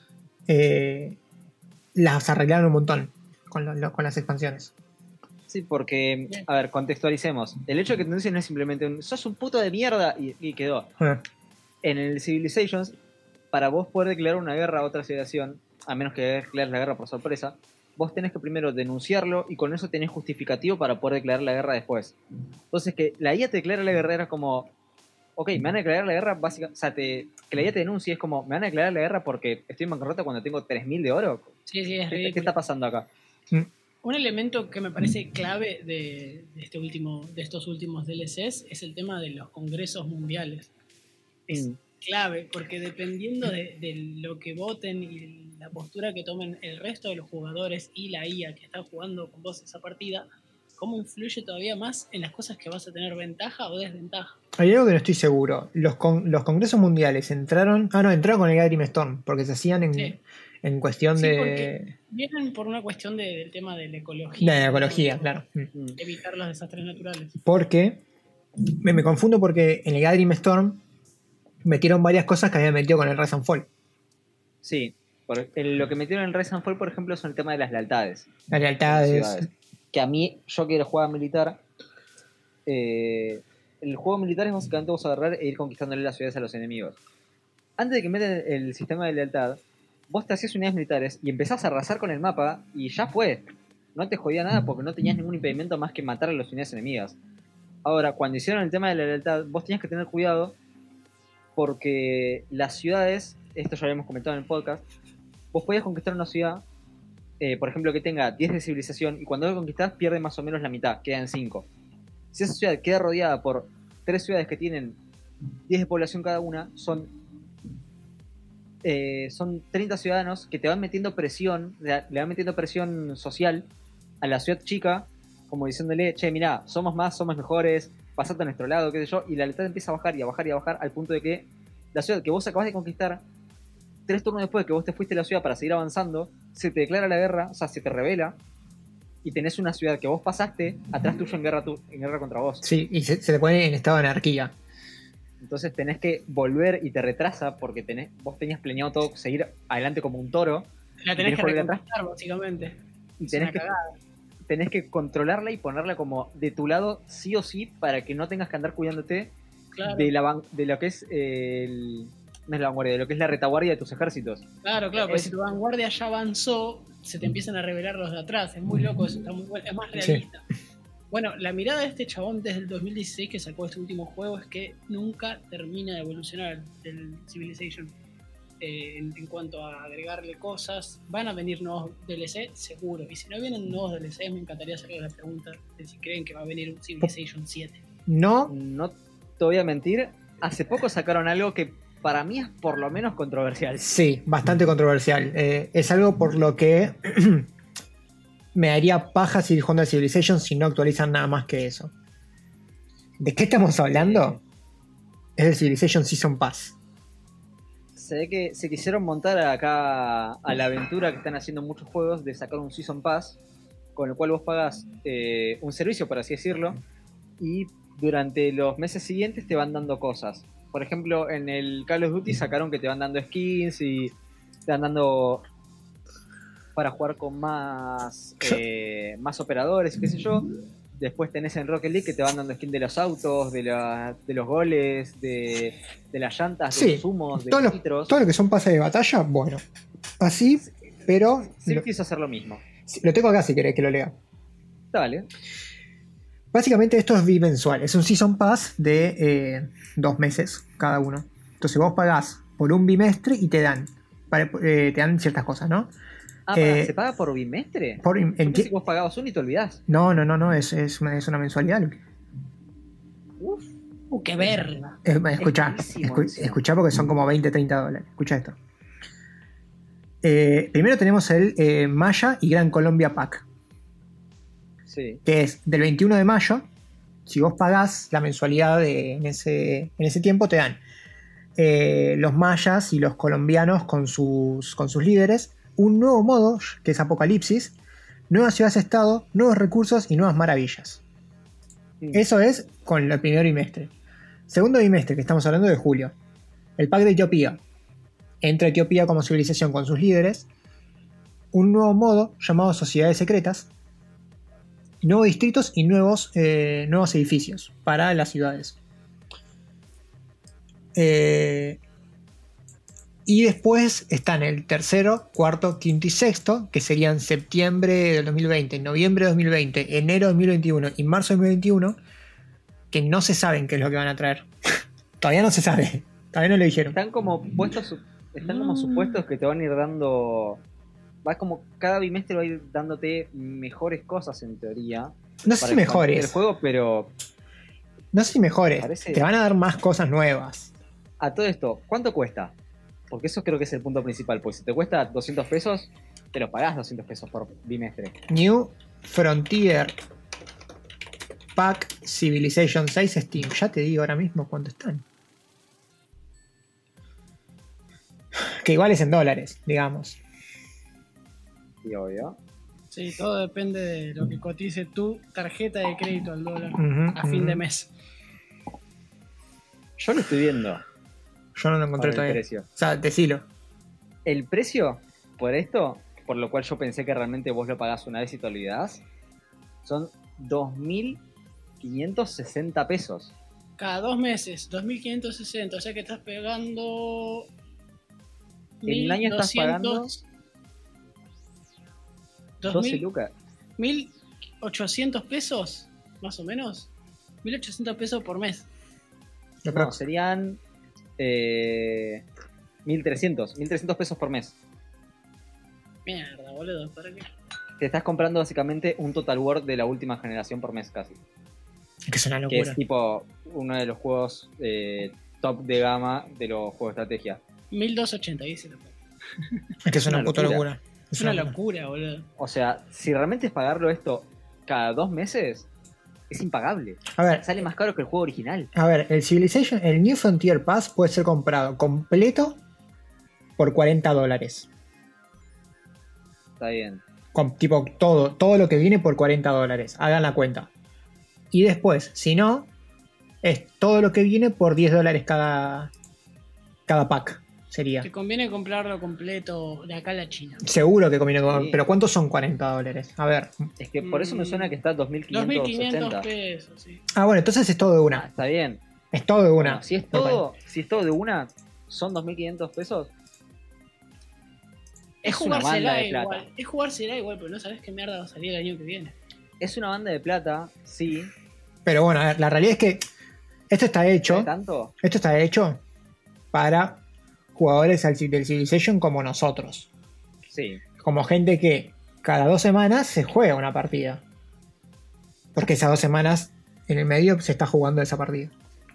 las arreglaron un montón con las expansiones. Sí, porque, a ver, contextualicemos. El hecho de que te denuncien no es simplemente sos un puto de mierda y quedó. En el Civilizations, para vos poder declarar una guerra a otra civilización, a menos que declares la guerra por sorpresa, vos tenés que primero denunciarlo y con eso tenés justificativo para poder declarar la guerra después. Entonces, que la IA te declare la guerra era como, ok, me van a declarar la guerra básicamente, o sea, que la IA te denuncie es como, me van a declarar la guerra porque estoy en bancarrota cuando tengo 3000 de oro. Sí, es ¿Qué ridículo. está pasando acá? Un elemento que me parece clave de estos últimos DLCs es el tema de los congresos mundiales. Es clave, porque dependiendo de lo que voten y la postura que tomen el resto de los jugadores y la IA que está jugando con vos esa partida, cómo influye todavía más en las cosas que vas a tener ventaja o desventaja. Hay algo que no estoy seguro. Los congresos mundiales entraron con el Gathering Storm, porque se hacían en cuestión de... Vienen por una cuestión del tema de la ecología. De la ecología, claro. Evitar los desastres naturales. Porque me confundo porque en el Gathering Storm metieron varias cosas que habían metido con el Rise and Fall. Sí, lo que metieron en Rise and Fall, por ejemplo, son el tema de las lealtades. Las lealtades. Que a mí, yo que juego militar, el juego militar es básicamente vos agarrar e ir conquistándole las ciudades a los enemigos. Antes de que metan el sistema de lealtad, vos te hacías unidades militares y empezás a arrasar con el mapa y ya fue. No te jodía nada porque no tenías ningún impedimento más que matar a las unidades enemigas. Ahora, cuando hicieron el tema de la lealtad, vos tenías que tener cuidado porque las ciudades, esto ya lo habíamos comentado en el podcast, vos podías conquistar una ciudad, por ejemplo, que tenga 10 de civilización, y cuando lo conquistás pierde más o menos la mitad, quedan 5. Si esa ciudad queda rodeada por 3 ciudades que tienen 10 de población cada una, son 30 ciudadanos que te van metiendo presión, le van metiendo presión social a la ciudad chica, como diciéndole, che, mirá, somos más, somos mejores, pasate a nuestro lado, qué sé yo, y la lealtad empieza a bajar y a bajar y a bajar al punto de que la ciudad que vos acabas de conquistar, 3 turnos después de que vos te fuiste a la ciudad para seguir avanzando, se te declara la guerra, o sea, se te revela, y tenés una ciudad que vos pasaste atrás tuyo en guerra contra vos. Sí, y se te pone en estado de anarquía. Entonces tenés que volver y te retrasa porque vos tenías planeado todo, seguir adelante como un toro. La tenés que reconquistar, básicamente. Y tenés que controlarla y ponerla como de tu lado sí o sí para que no tengas que andar cuidándote de lo que es no es la vanguardia, de lo que es la retaguardia de tus ejércitos. Claro, porque si tu vanguardia ya avanzó, se te empiezan a revelar los de atrás. Es muy loco eso, está muy bueno, es más realista. Sí. Bueno, la mirada de este chabón desde el 2016 que sacó este último juego es que nunca termina de evolucionar el Civilization. En cuanto a agregarle cosas, van a venir nuevos DLC, seguro. Y si no vienen nuevos DLC, me encantaría hacerle la pregunta de si creen que va a venir un Civilization 7. No te voy a mentir. Hace poco sacaron algo que para mí es por lo menos controversial. Sí, bastante controversial. Es algo por lo que me daría paja seguir jugando a Civilization si no actualizan nada más que eso. ¿De qué estamos hablando? Es el Civilization Season Pass. Se ve que se quisieron montar acá a la aventura que están haciendo muchos juegos de sacar un Season Pass con el cual vos pagas un servicio, por así decirlo, y durante los meses siguientes te van dando cosas. Por ejemplo, en el Call of Duty sacaron que te van dando skins y te van dando para jugar con más operadores y qué sé yo. Después tenés en Rocket League que te van dando skin de los autos, de los goles, de las llantas, de los humos, de los litros. Todo lo que son pases de batalla, bueno. Así, pero... Sí, quiso hacer lo mismo. Lo tengo acá si querés que lo lea. Dale. Básicamente esto es bimensual. Es un Season Pass de 2 meses cada uno. Entonces vos pagás por un bimestre y te dan ciertas cosas, ¿no? ¿Se paga por bimestre? Si vos pagabas uno y te olvidás. No, es una mensualidad. Uf, qué verga. Escuchá porque son como $20-30. Escucha esto. Primero tenemos el Maya y Gran Colombia Pack. Sí. Que es del 21 de mayo. Si vos pagás la mensualidad en ese tiempo, te dan los mayas y los colombianos con sus líderes, un nuevo modo que es Apocalipsis, nuevas ciudades-estado, nuevos recursos y nuevas maravillas. Eso es con el primer bimestre. Segundo bimestre, que estamos hablando de julio, el pack de Etiopía. Entra Etiopía como civilización con sus líderes, un nuevo modo llamado Sociedades Secretas, nuevos distritos y nuevos edificios para las ciudades. Y después están el tercero, cuarto, quinto y sexto, que serían septiembre del 2020, noviembre de 2020, enero de 2021 y marzo de 2021, que no se saben qué es lo que van a traer. Todavía no se sabe, todavía no lo dijeron. Están como supuestos que te van a ir dando. Va como cada bimestre va a ir dándote mejores cosas en teoría. No sé si mejores. El juego, pero. No sé si mejores. Parece... Te van a dar más cosas nuevas. A todo esto, ¿cuánto cuesta? Porque eso creo que es el punto principal. Pues si te cuesta 200 pesos, te lo pagás 200 pesos por bimestre. New Frontier Pack Civilization 6 Steam. Ya te digo ahora mismo cuánto están. Que igual es en dólares, digamos. Sí, obvio. Sí, todo depende de lo que cotice tu tarjeta de crédito al dólar Uh-huh, a fin de mes. Yo lo estoy viendo. Yo no lo encontré el todavía. precio. O sea, decilo. El precio por esto, por lo cual yo pensé que realmente vos lo pagás una vez y te olvidás, son 2.560 pesos. Cada 2 meses, 2.560, o sea que estás pegando... En un año estás pagando 12 lucas. 1.800 pesos, más o menos. 1.800 pesos por mes. No, serían 1.300 pesos por mes. Mierda, boludo, ¿para qué? Te estás comprando básicamente un Total War de la última generación por mes casi. Que es una Que locura. es tipo uno de los juegos top de gama de los juegos de estrategia. 1.280, dice la puta. Es que es una puta locura. Es una locura, boludo. O sea, si realmente es pagarlo esto cada 2 meses, es impagable. A ver, Sale más caro que el juego original. el Civilization, el New Frontier Pass puede ser comprado completo por $40. Está bien. Con tipo todo lo que viene por $40. Hagan la cuenta. Y después, si no, es todo lo que viene por $10 cada pack. Sería. Te conviene comprarlo completo de acá a la China. Seguro que conviene con... Sí. Pero ¿cuántos son $40? A ver. Es que por eso me suena que está 2.580. 2.500 pesos, sí. Ah, bueno, entonces es todo de Ah, una. está bien. Es todo de una. Bueno, si es todo de una, son 2.500 pesos. Es una banda jugársela de plata. igual. Es jugársela igual, pero no sabes qué mierda va a salir el año que viene. Es una banda de plata, sí. Pero bueno, a ver, la realidad es que esto está hecho. ¿Sabe tanto? Esto está hecho para jugadores del Civilization como nosotros. Sí. Como gente que cada 2 semanas se juega una partida. Porque esas 2 semanas en el medio se está jugando esa partida.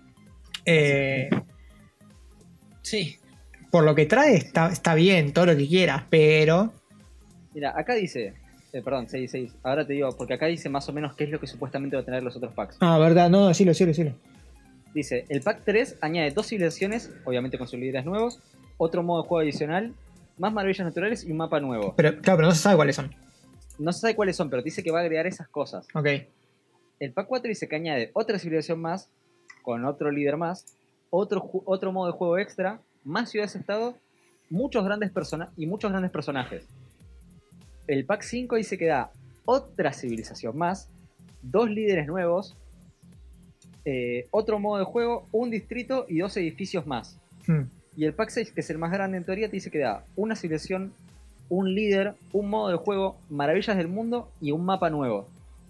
Sí. Por lo que trae está bien, todo lo que quieras, pero... Mira, acá dice... perdón, 6. Ahora te digo, porque acá dice más o menos qué es lo que supuestamente va a tener los otros packs. Ah, verdad, no, decilo. Dice, el pack 3 añade 2 civilizaciones, obviamente con sus líderes nuevos, otro modo de juego adicional, más maravillas naturales y un mapa nuevo. Pero claro, pero no se sabe cuáles son. No se sabe cuáles son, pero dice que va a agregar esas cosas. Ok. El pack 4 dice que añade otra civilización más, con otro líder más, otro modo de juego extra, más ciudades-estado, muchos grandes personajes. El pack 5 dice que da otra civilización más, 2 líderes nuevos, otro modo de juego, un distrito y 2 edificios más. Y el pack 6, que es el más grande en teoría, te dice que da una civilización, un líder, un modo de juego, maravillas del mundo y un mapa nuevo.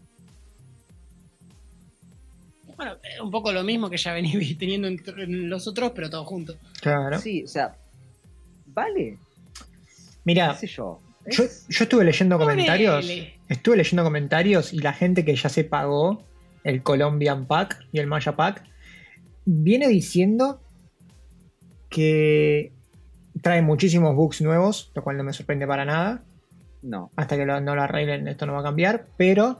Bueno, un poco lo mismo que ya venís teniendo en los otros, pero todos juntos. Claro. Sí, o sea, vale, Mira, qué sé yo. yo estuve leyendo comentarios. Ponele. Estuve leyendo comentarios y la gente que ya se pagó el Colombian Pack y el Maya Pack viene diciendo que trae muchísimos bugs nuevos, lo cual no me sorprende para nada. No, Hasta que no lo arreglen, esto no va a cambiar. Pero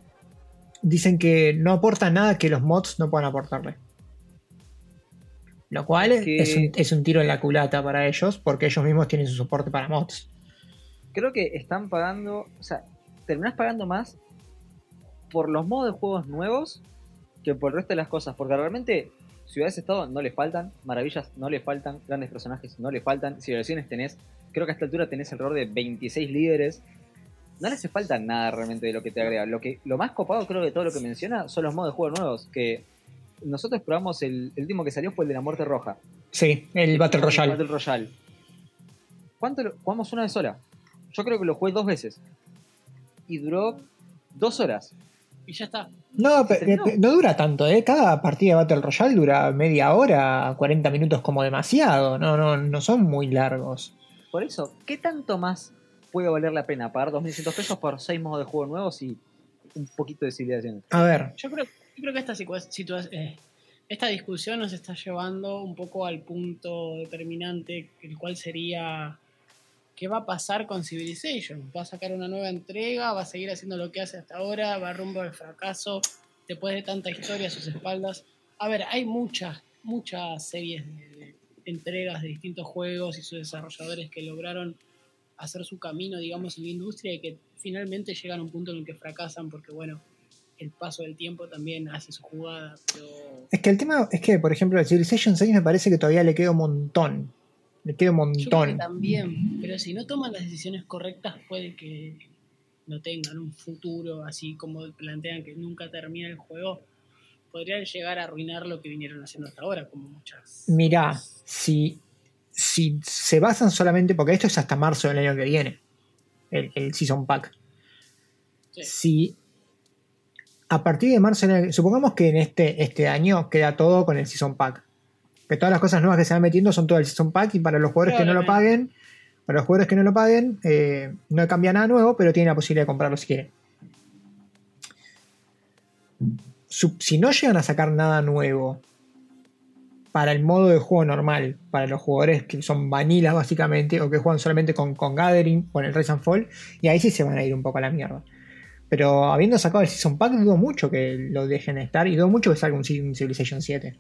dicen que no aporta nada que los mods no puedan aportarle. Lo cual Que es un tiro en la culata para ellos, porque ellos mismos tienen su soporte para mods. creo que están pagando, o sea, terminás pagando más por los modos de juegos nuevos que por el resto de las cosas, porque realmente ciudades-estado no le faltan, maravillas no le faltan, grandes personajes no le faltan, civilizaciones tenés, creo que a esta altura tenés alrededor de 26 líderes, no le hace falta nada realmente de lo que te agrega. Lo más copado creo de todo lo que menciona son los modos de juego nuevos, que nosotros probamos el último que salió fue el de la muerte roja. Sí, el Battle Royale. Battle Royale. ¿Cuánto jugamos una vez sola? Yo creo que lo jugué 2 veces. Y duró 2 horas. Y ya está. No, terminó. no dura tanto, ¿eh? Cada partida de Battle Royale dura media hora, 40 minutos como demasiado. No son muy largos. Por eso, ¿qué tanto más puede valer la pena pagar 2.100 pesos por 6 modos de juego nuevos y un poquito de civilizaciones? A ver, Yo creo que esta discusión nos está llevando un poco al punto determinante, el cual sería ¿qué va a pasar con Civilization? ¿Va a sacar una nueva entrega? ¿Va a seguir haciendo lo que hace hasta ahora? ¿Va rumbo al fracaso? Después de tanta historia a sus espaldas. A ver, hay muchas series de entregas de distintos juegos y sus desarrolladores que lograron hacer su camino, digamos, en la industria y que finalmente llegan a un punto en el que fracasan porque, bueno, el paso del tiempo también hace su jugada, pero... es que el tema es que, por ejemplo, el Civilization 6 me parece que todavía le queda un montón. Le queda un Yo creo que montón. también, pero si no toman las decisiones correctas puede que no tengan un futuro así como plantean que nunca termina el juego. Podrían llegar a arruinar lo que vinieron haciendo hasta ahora, como muchas. Mirá, si se basan solamente, porque esto es hasta marzo del año que viene, el Season Pack. Sí. Si a partir de marzo, supongamos que en este año queda todo con el Season Pack, que todas las cosas nuevas que se van metiendo son todo el Season Pack, y para los jugadores que no lo paguen, no cambia nada nuevo, pero tienen la posibilidad de comprarlo si quieren. Si no llegan a sacar nada nuevo para el modo de juego normal, para los jugadores que son vanilas básicamente, o que juegan solamente con Gathering, con el Rise and Fall, y ahí sí se van a ir un poco a la mierda. Pero habiendo sacado el Season Pack, dudo mucho que lo dejen estar, y dudo mucho que salga un Civilization 7.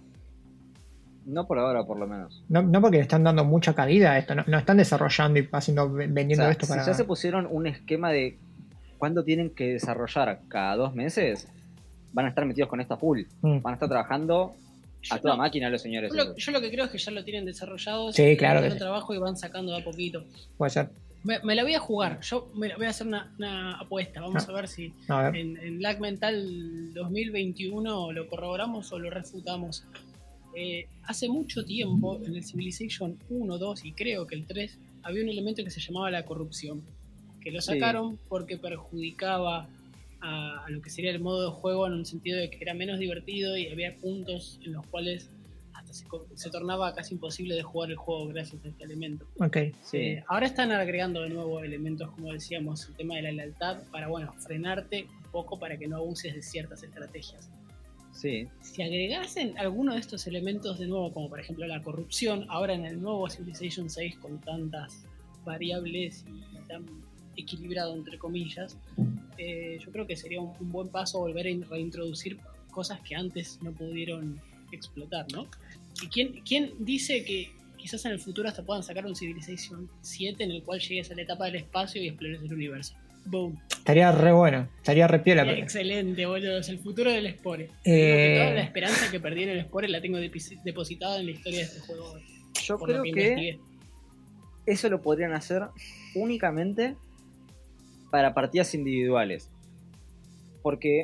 No por ahora, por lo menos. No porque le están dando mucha cabida a esto, no están desarrollando y vendiendo O sea, esto para... si ya se pusieron un esquema de cuándo tienen que desarrollar cada 2 meses, van a estar metidos con esto a full. Van a estar trabajando a toda máquina los señores. Yo lo que creo es que ya lo tienen desarrollado. Sí, claro. Que trabajo y van sacando de a poquito. Puede ser. Me la voy a jugar. Yo voy a hacer una apuesta. Vamos a ver si en Lag Mental 2021 lo corroboramos o lo refutamos. Hace mucho tiempo en el Civilization 1, 2 y creo que el 3 había un elemento que se llamaba la corrupción, que lo sacaron porque perjudicaba a lo que sería el modo de juego, en un sentido de que era menos divertido y había puntos en los cuales hasta se tornaba casi imposible de jugar el juego gracias a este elemento. Okay. Ahora están agregando de nuevo elementos, como decíamos, el tema de la lealtad para, bueno, frenarte un poco para que no abuses de ciertas estrategias. Sí. Si agregasen alguno de estos elementos de nuevo, como por ejemplo la corrupción, ahora en el nuevo Civilization 6 con tantas variables y tan equilibrado entre comillas, yo creo que sería un buen paso volver a reintroducir cosas que antes no pudieron explotar, ¿no? ¿Y quién dice que quizás en el futuro hasta puedan sacar un Civilization 7 en el cual llegues a la etapa del espacio y explores el universo? Boom. Estaría re bueno, estaría re piola. Excelente, boludo. Es el futuro del Spore. Toda la esperanza que perdí en el Spore la tengo depositada en la historia de este juego. Yo creo que eso lo podrían hacer únicamente para partidas individuales. Porque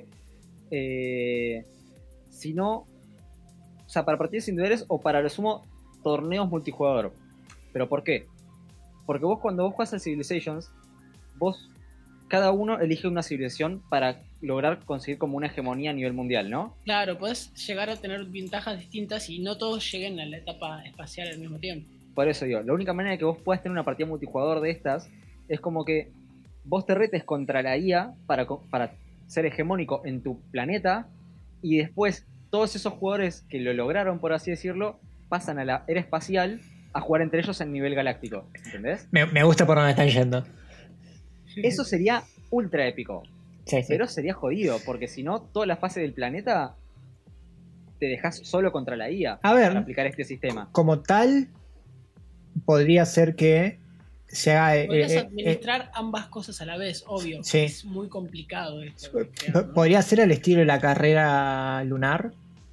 si no, o sea, para partidas individuales o para lo sumo torneos multijugador. ¿Pero por qué? Porque cuando vos juegas al Civilizations, cada uno elige una civilización para lograr conseguir como una hegemonía a nivel mundial, ¿no? Claro, podés llegar a tener ventajas distintas y no todos lleguen a la etapa espacial al mismo tiempo. Por eso digo, la única manera de que vos puedas tener una partida multijugador de estas es como que vos te retes contra la IA para ser hegemónico en tu planeta y después todos esos jugadores que lo lograron, por así decirlo, pasan a la era espacial a jugar entre ellos en nivel galáctico, ¿entendés? Me gusta por dónde están yendo. Eso sería ultra épico. Sí. Pero sería jodido, porque si no, toda la fase del planeta te dejas solo contra la IA A ver. para aplicar este sistema. Como tal, podría ser que se haga. Podrías administrar ambas cosas a la vez, obvio. Sí. Es muy complicado esto. ¿no? Podría ser al estilo de la carrera lunar.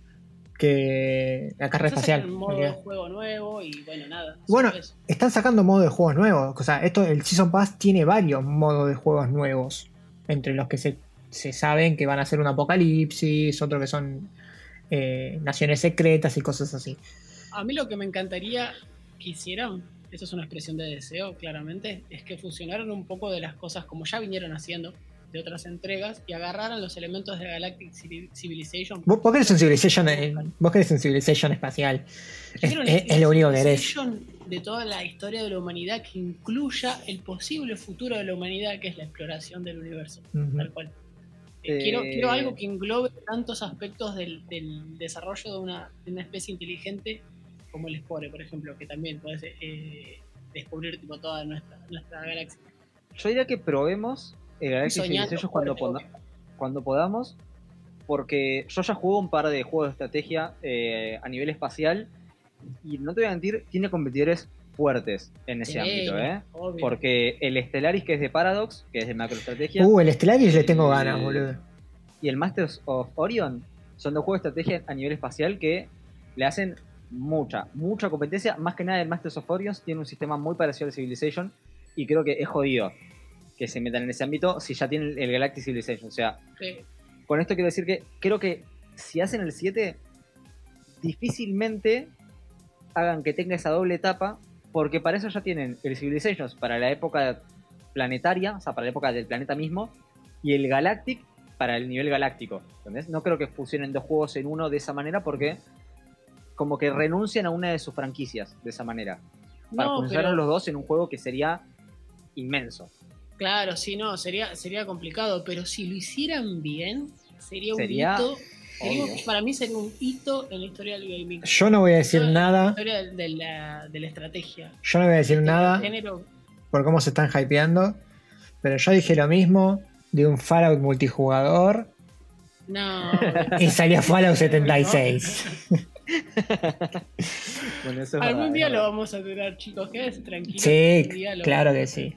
Que la carrera Quizás espacial. sacan un modo de juego nuevo y bueno, nada. Bueno, solo eso. están sacando modos de juegos nuevos. O sea, el Season Pass tiene varios modos de juegos nuevos. Entre los que se saben que van a ser un apocalipsis, otros que son naciones secretas y cosas así. A mí lo que me encantaría que hicieran, eso es una expresión de deseo, claramente, es que fusionaran un poco de las cosas como ya vinieron haciendo de otras entregas y agarraran los elementos de Galactic Civilization. Vos querés un Civilization espacial. Es lo único que querés. Civilization de toda la historia de la humanidad que incluya el posible futuro de la humanidad, que es la exploración del universo, tal cual. Quiero algo que englobe tantos aspectos del desarrollo de una especie inteligente como el Spore, por ejemplo, que también puedes descubrir tipo toda nuestra galaxia. Yo diría que probemos el Galactic Civilization cuando podamos, porque yo ya jugué un par de juegos de estrategia a nivel espacial y no te voy a mentir, tiene competidores fuertes en ese ámbito, obvio. Porque el Stellaris, que es de Paradox, que es de macroestrategia, el Stellaris le tengo ganas, boludo. y el Masters of Orion son dos juegos de estrategia a nivel espacial que le hacen mucha competencia. Más que nada el Masters of Orion tiene un sistema muy parecido al Civilization y creo que es jodido que se metan en ese ámbito si ya tienen el Galactic Civilization. O sea, con esto quiero decir que creo que si hacen el 7 difícilmente hagan que tenga esa doble etapa, porque para eso ya tienen el Civilization para la época planetaria, o sea, para la época del planeta mismo, y el Galactic para el nivel galáctico, ¿entendés? No creo que fusionen dos juegos en uno de esa manera porque como que renuncian a una de sus franquicias de esa manera. Para funcionar los dos en un juego que sería inmenso. Claro, sí, no, sería complicado, pero si lo hicieran bien, sería un hito. Para mí sería un hito en la historia del gaming. Yo no voy a decir nada. En la historia de la estrategia. Yo no voy a decir nada por cómo se están hypeando, pero yo dije lo mismo de un Fallout multijugador. No. Y salía Fallout 76. Bueno, eso es algún verdad, día lo vamos a tener, chicos, quédense tranquilos. Sí, claro que sí.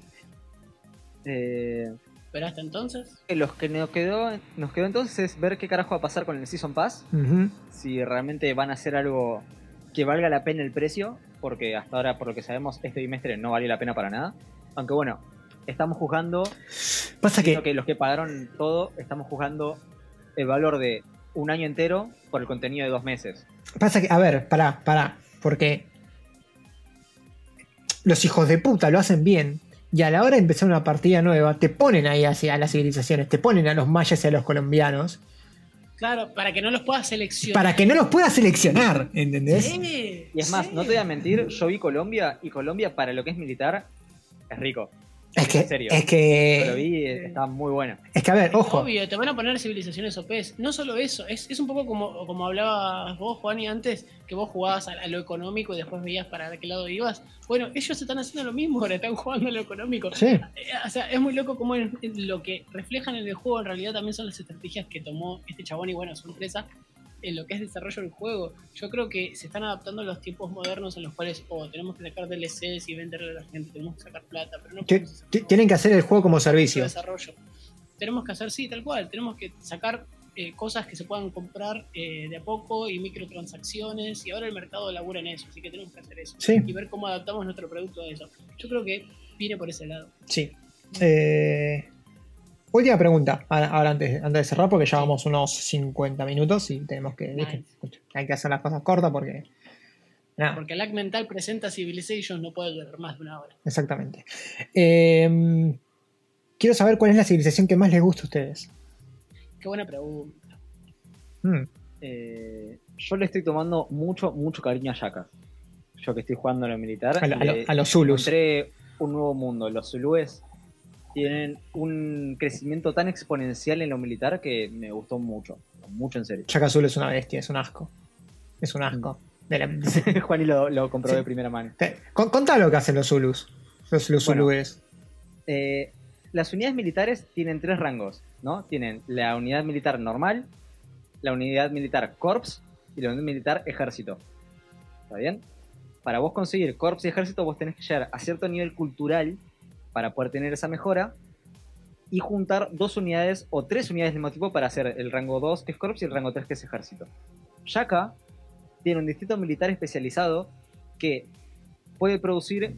Pero hasta entonces. Los que nos quedó entonces es ver qué carajo va a pasar con el Season Pass. Si realmente van a hacer algo que valga la pena el precio, porque hasta ahora, por lo que sabemos, este bimestre no valió la pena para nada. Aunque bueno, estamos juzgando. Pasa que los que pagaron todo, estamos juzgando el valor de un año entero por el contenido de 2 meses. Pasa que, a ver, pará, porque los hijos de puta lo hacen bien. Y a la hora de empezar una partida nueva, te ponen ahí hacia las civilizaciones, te ponen a los mayas y a los colombianos. Claro, para que no los puedas seleccionar. Para que no los puedas seleccionar, ¿entendés? Sí, y es más, no te voy a mentir, yo vi Colombia, y Colombia para lo que es militar es rico. En serio. Es que lo vi, está muy bueno. Es que, a ver, ojo. Obvio, te van a poner civilizaciones OPs. No solo eso, es un poco como hablabas vos, Juani, antes, que vos jugabas a lo económico y después veías para qué lado ibas. Bueno, ellos están haciendo lo mismo, ahora están jugando a lo económico. Sí. O sea, es muy loco como lo que reflejan en el juego en realidad también son las estrategias que tomó este chabón y bueno, su empresa en lo que es desarrollo del juego. Yo creo que se están adaptando a los tiempos modernos en los cuales tenemos que sacar DLCs y venderle a la gente, tenemos que sacar plata, pero no tienen que hacer el juego como servicio. Desarrollo. Tenemos que hacer, sí, tal cual, tenemos que sacar cosas que se puedan comprar de a poco y microtransacciones, y ahora el mercado labura en eso, así que tenemos que hacer eso. Sí. Y ver cómo adaptamos nuestro producto a eso. Yo creo que viene por ese lado. Sí. Última pregunta, ahora antes de cerrar, porque ya vamos unos 50 minutos y tenemos que, ¿viste? Hay que hacer las cosas cortas porque... Nada. Porque Lag Mental presenta Civilization, no puede durar más de una hora. Exactamente. Quiero saber cuál es la civilización que más les gusta a ustedes. Qué buena pregunta. Yo le estoy tomando mucho cariño a Yaka. Yo que estoy jugando a lo militar. A los Zulus. Encontré un nuevo mundo. Los Zulúes tienen un crecimiento tan exponencial en lo militar que me gustó mucho en serio. Yaka Zulu es una bestia, es un asco. Es un asco. Juani lo compró de primera mano. Contá lo que hacen los Zulus. Los Zulúes. Las unidades militares tienen 3 rangos, ¿no? Tienen la unidad militar normal, la unidad militar corps y la unidad militar ejército. ¿Está bien? Para vos conseguir corps y ejército, vos tenés que llegar a cierto nivel cultural para poder tener esa mejora y juntar 2 unidades o 3 unidades del mismo tipo para hacer el rango 2 que es corps y el rango 3 que es ejército. Shaka tiene un distrito militar especializado que puede producir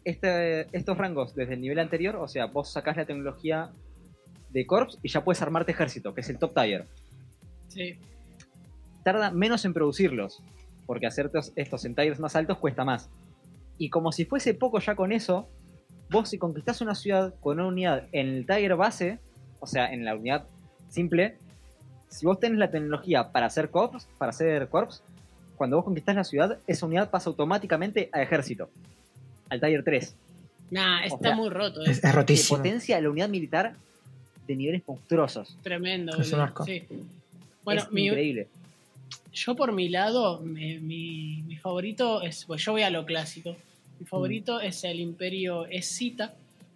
estos rangos desde el nivel anterior, o sea, vos sacás la tecnología de corps y ya puedes armarte ejército, que es el top tier. Sí. Tarda menos en producirlos, porque hacer estos en tiers más altos cuesta más. Y como si fuese poco ya con eso, vos si conquistás una ciudad con una unidad en el tier base, o sea, en la unidad simple, si vos tenés la tecnología para hacer corps, cuando vos conquistás la ciudad, esa unidad pasa automáticamente a ejército, al tier 3. Nah, está O sea, muy roto. Es Que rotísimo. potencia la unidad militar de niveles monstruosos. Tremendo. Es un boludo. asco. Sí. Bueno, Es increíble. yo por mi lado, mi favorito es, pues yo voy a lo clásico. Mi favorito es el Imperio Escita,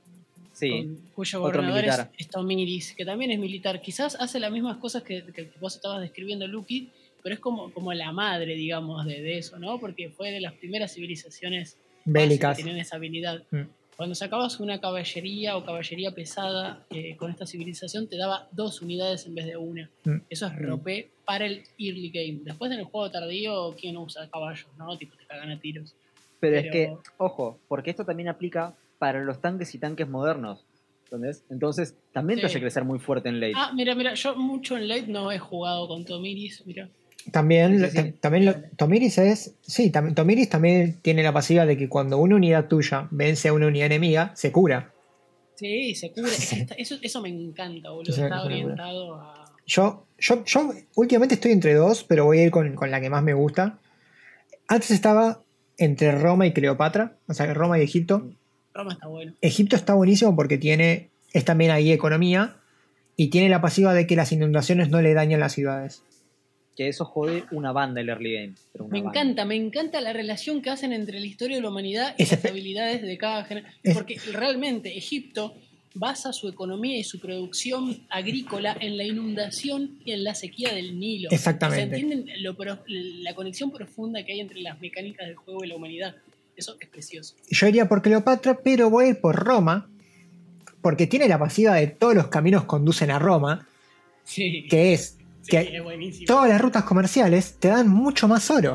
Sí, cuyo otro gobernador militar. es Tomiris, que también es militar. Quizás hace las mismas cosas que vos estabas describiendo, Lucky, pero es como la madre, digamos, de eso, ¿no? Porque fue de las primeras civilizaciones Bélicas. que tenían esa habilidad. Mm. Cuando sacabas una caballería o caballería pesada con esta civilización, te daba 2 unidades en vez de una. Mm. Eso es rope para el early game. Después en el juego tardío, ¿quién no usa caballos, no? Tipo, te cagan a tiros. pero es que, ojo, porque esto también aplica para los tanques y tanques modernos. ¿Entendés? Entonces, también te Sí. hace crecer muy fuerte en late. Ah, mira, yo mucho en late no he jugado con Tomiris, mira. También, Sí, sí, sí. Tomiris es. Sí, Tomiris también tiene la pasiva de que cuando una unidad tuya vence a una unidad enemiga, se cura. Sí, se cubre. Sí. Eso me encanta, boludo. Sí, Está es una locura. orientado a... Yo últimamente estoy entre 2, pero voy a ir con la que más me gusta. Antes estaba entre Roma y Cleopatra, o sea, Roma y Egipto. Roma está bueno. Egipto está buenísimo porque es también ahí economía y tiene la pasiva de que las inundaciones no le dañan las ciudades. Que eso jode una banda el early game. Pero una banda. Me encanta la relación que hacen entre la historia de la humanidad y Es las espe- habilidades de cada generación. es- Porque realmente Egipto basa su economía y su producción agrícola en la inundación y en la sequía del Nilo. Exactamente. O sea, ¿entienden la conexión profunda que hay entre las mecánicas del juego y la humanidad? Eso es precioso. Yo iría por Cleopatra, pero voy a ir por Roma porque tiene la pasiva de todos los caminos conducen a Roma, Sí, que es sí, que es buenísimo. todas las rutas comerciales te dan mucho más oro.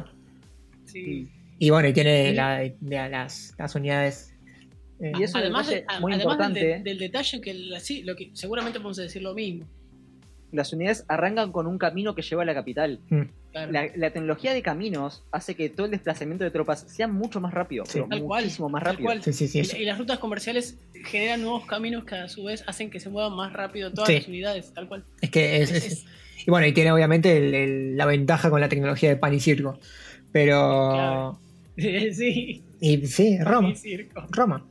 Sí. Y bueno, y tiene Sí. las unidades. Y eso Además, es muy además importante. del detalle que lo que seguramente vamos a decir lo mismo. Las unidades arrancan con un camino que lleva a la capital. Claro. La tecnología de caminos hace que todo el desplazamiento de tropas sea mucho más rápido. Sí. Pero Tal cual, muchísimo más tal rápido. cual. Sí, Y las rutas comerciales generan nuevos caminos que a su vez hacen que se muevan más rápido todas Sí. las unidades, tal cual. Es que y bueno, y tiene obviamente la ventaja con la tecnología de pan y circo. Pero. Claro. Sí. Y sí, Roma. Sí, circo. Roma.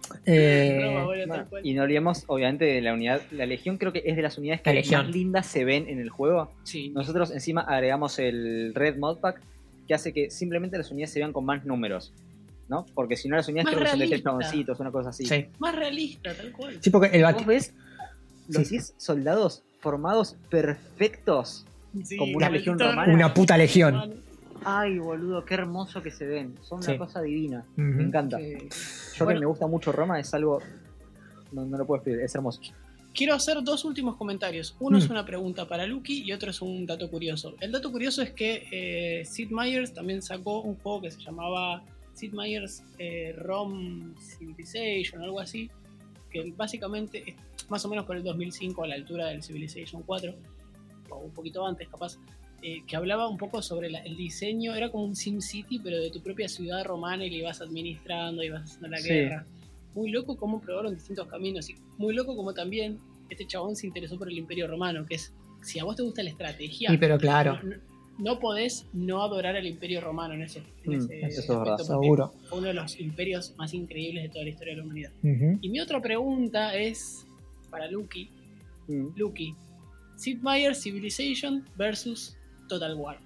Roma, bueno, tal cual. Y no olvidemos, obviamente, de la unidad. La Legión creo que es de las unidades La que Legión. más lindas se ven en el juego. Sí. Nosotros encima agregamos el Red Modpack, que hace que simplemente las unidades se vean con más números, ¿no? Porque si no, las unidades Más creo que son de 3 realista. chaboncitos, una cosa así. Sí. Más realista, tal cual. Sí, porque el Vos ves los Sí. 10 soldados formados perfectos. Sí, como una legión maldito- romana. una puta legión. Ay, boludo, qué hermoso que se ven. Son una Sí. cosa divina. Ujú. Me encanta. Sí. Yo Bueno. que me gusta mucho Roma, es algo... No lo puedo explicar, es hermoso. Quiero hacer 2 últimos comentarios. Uno Mm. es una pregunta para Lucky y otro es un dato curioso. El dato curioso es que Sid Meier's también sacó un juego que se llamaba Sid Meier's Rome Civilization o algo así, que básicamente es más o menos por el 2005 a la altura del Civilization 4, o un poquito antes capaz, que hablaba un poco sobre el diseño, era como un SimCity pero de tu propia ciudad romana y le ibas administrando, ibas haciendo la Sí. guerra. Muy loco cómo probaron distintos caminos y muy loco como también este chabón se interesó por el Imperio Romano, que es, si a vos te gusta la estrategia, Sí, pero claro, no podés no adorar al Imperio Romano en ese eso es verdad. aspecto, porque seguro. fue uno de los imperios más increíbles de toda la historia de la humanidad. Ujú. Y mi otra pregunta es para Lucky. Lucky, Sid Meier's Civilization versus Total War.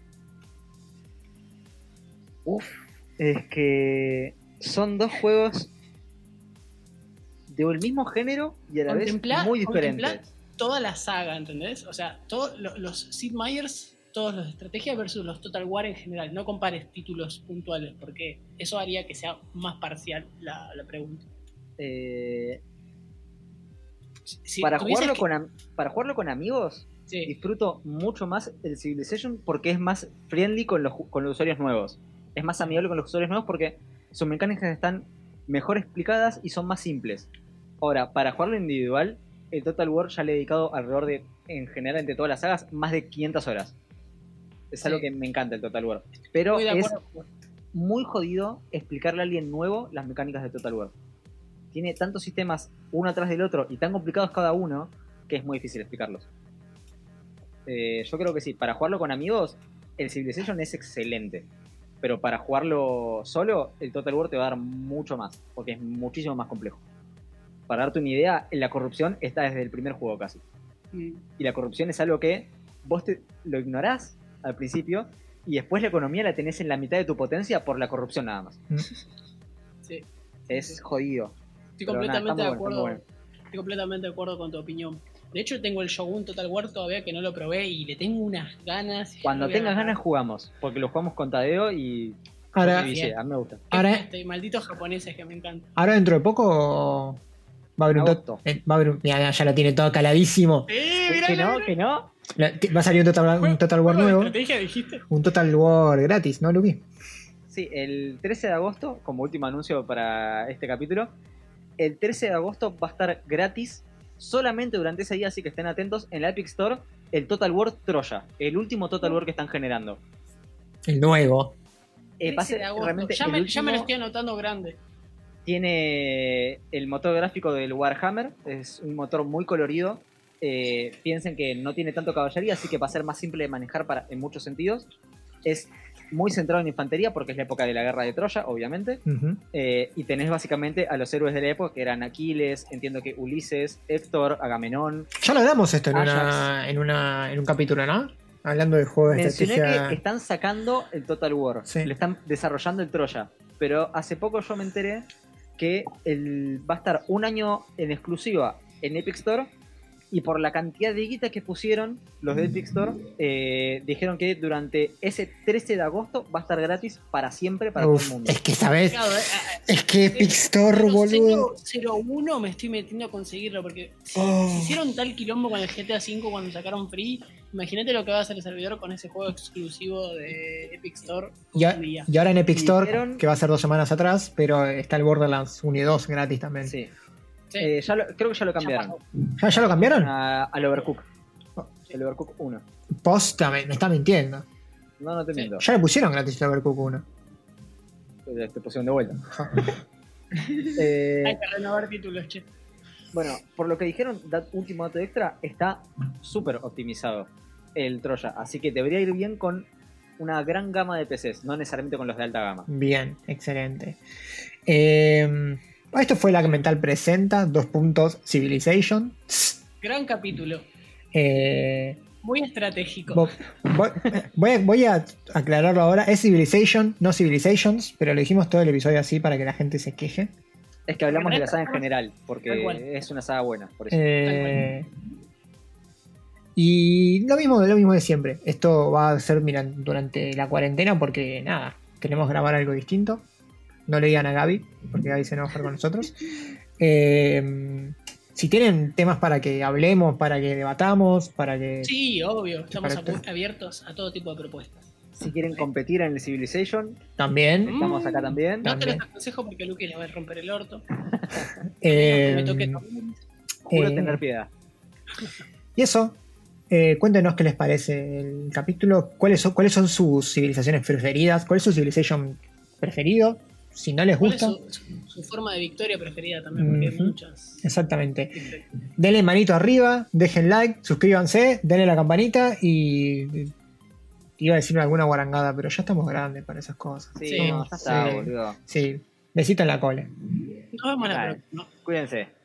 Es que son dos juegos del mismo género y a la Contemplá- vez muy contemplá diferentes. toda la saga, ¿entendés? O sea, todos los Sid Meier's, todos los de estrategia versus los Total War en general. No compares títulos puntuales, porque eso haría que sea más parcial la pregunta. Si para tuvieses jugarlo con amigos, Sí. disfruto mucho más el Civilization porque es más friendly con los usuarios nuevos. Es más amigable con los usuarios nuevos porque sus mecánicas están mejor explicadas y son más simples. Ahora, para jugarlo individual, el Total War ya le he dedicado alrededor de, en general, entre todas las sagas, más de 500 horas. Es algo que me encanta el Total War. Pero Muy de es acuerdo. muy jodido explicarle a alguien nuevo las mecánicas de Total War. Tiene tantos sistemas uno atrás del otro y tan complicados cada uno que es muy difícil explicarlos. Yo creo que sí, para jugarlo con amigos, el Civilization es excelente. Pero para jugarlo solo, el Total War te va a dar mucho más, porque es muchísimo más complejo. Para darte una idea, la corrupción está desde el primer juego casi. Mm. Y la corrupción es algo que vos lo ignorás al principio y después la economía la tenés en la mitad de tu potencia por la corrupción nada más. Sí. Es jodido. Estoy Pero nada, completamente está de muy bueno, acuerdo. está muy Estoy completamente de acuerdo con tu opinión. De hecho, tengo el Shogun Total War todavía que no lo probé y le tengo unas ganas. Cuando Ya lo voy a tengas agarrar. ganas jugamos, porque lo jugamos con Tadeo y Ahora, Guille, a mí me gusta. ahora, Malditos japoneses que me encantan. ahora dentro de poco va a haber un Agosto. va a haber mira, ya lo tiene todo caladísimo. ¿Que no? ¿Que no? Va a salir un Total War ¿Juego de nuevo. estrategia dijiste? Un Total War gratis, ¿no, Luqui? Sí, el 13 de agosto, como último anuncio para este capítulo, el 13 de agosto va a estar gratis solamente durante ese día, así que estén atentos, en la Epic Store, el Total War Troya, el último Total War que están generando. El nuevo. Va a 13 ser de agosto. realmente Ya el me lo último. estoy anotando grande. Tiene el motor gráfico del Warhammer, es un motor muy colorido. Piensen que no tiene tanto caballería, así que va a ser más simple de manejar en muchos sentidos. Es muy centrado en infantería porque es la época de la guerra de Troya, obviamente. Ujú. Y tenés básicamente a los héroes de la época, que eran Aquiles, entiendo que Ulises, Héctor, Agamenón. Ya lo hablamos esto en Ajax. un capítulo, ¿no? Hablando de juegos de Mencioné estrategia. que están sacando el Total War, Sí. le están desarrollando el Troya, pero hace poco yo me enteré que va a estar un año en exclusiva en Epic Store y por la cantidad de guita que pusieron los de Epic Store, dijeron que durante ese 13 de agosto va a estar gratis para siempre para todo el Uf, mundo. es que, ¿sabes? Claro, Es que Epic Store, boludo. 001 me estoy metiendo a conseguirlo porque si Oh. hicieron tal quilombo con el GTA V cuando sacaron Free, imagínate lo que va a hacer el servidor con ese juego exclusivo de Epic Store. Y ahora en Epic Y Store, dijeron- que va a ser 2 semanas atrás, pero está el Borderlands 1 y 2 gratis también. Sí. Sí. Creo que ya lo cambiaron ¿Ya lo cambiaron? al Overcook. El Overcook 1. Posta, me está mintiendo. No te Sí. miento. Ya le pusieron gratis el Overcooked 1. Te pusieron de vuelta. Hay que renovar títulos, che. Bueno, por lo que dijeron, último dato extra, está súper optimizado el Troya. Así que debería ir bien con una gran gama de PCs, no necesariamente con los de alta gama. Bien, excelente. Esto fue la que Mental presenta, 2 puntos, Civilization. Gran capítulo. Muy estratégico. Voy a aclararlo ahora. Es Civilization, no Civilizations, pero lo dijimos todo el episodio así para que la gente se queje. Es que hablamos de la saga en general, Tal porque cual. es una saga buena, por eso. Y lo mismo de siempre. Esto va a ser durante la cuarentena porque nada, queremos grabar algo distinto. No le digan a Gaby, porque Gaby se va a enojar con nosotros. Si tienen temas para que hablemos, para que debatamos, para que... Sí, obvio. Estamos Perfecto. abiertos a todo tipo de propuestas. Si quieren competir en el Civilization, También. estamos acá también. No te También. los aconsejo porque Luke le va a romper el orto. Eh, Me toque Juro eh, tener piedad. Y eso, cuéntenos qué les parece el capítulo, cuáles son sus civilizaciones preferidas, cuál es su civilization preferido, si no les ¿Cuál es gusta. su forma de victoria preferida también? Porque hay Ujú. muchas. Exactamente. Denle manito arriba, dejen like, suscríbanse, denle la campanita y iba a decir alguna guarangada, pero ya estamos grandes para esas cosas. Sí, Sí, no, ya está, sí. boludo. Sí, besito en la cola. Nos vemos la Dale. próxima. Cuídense.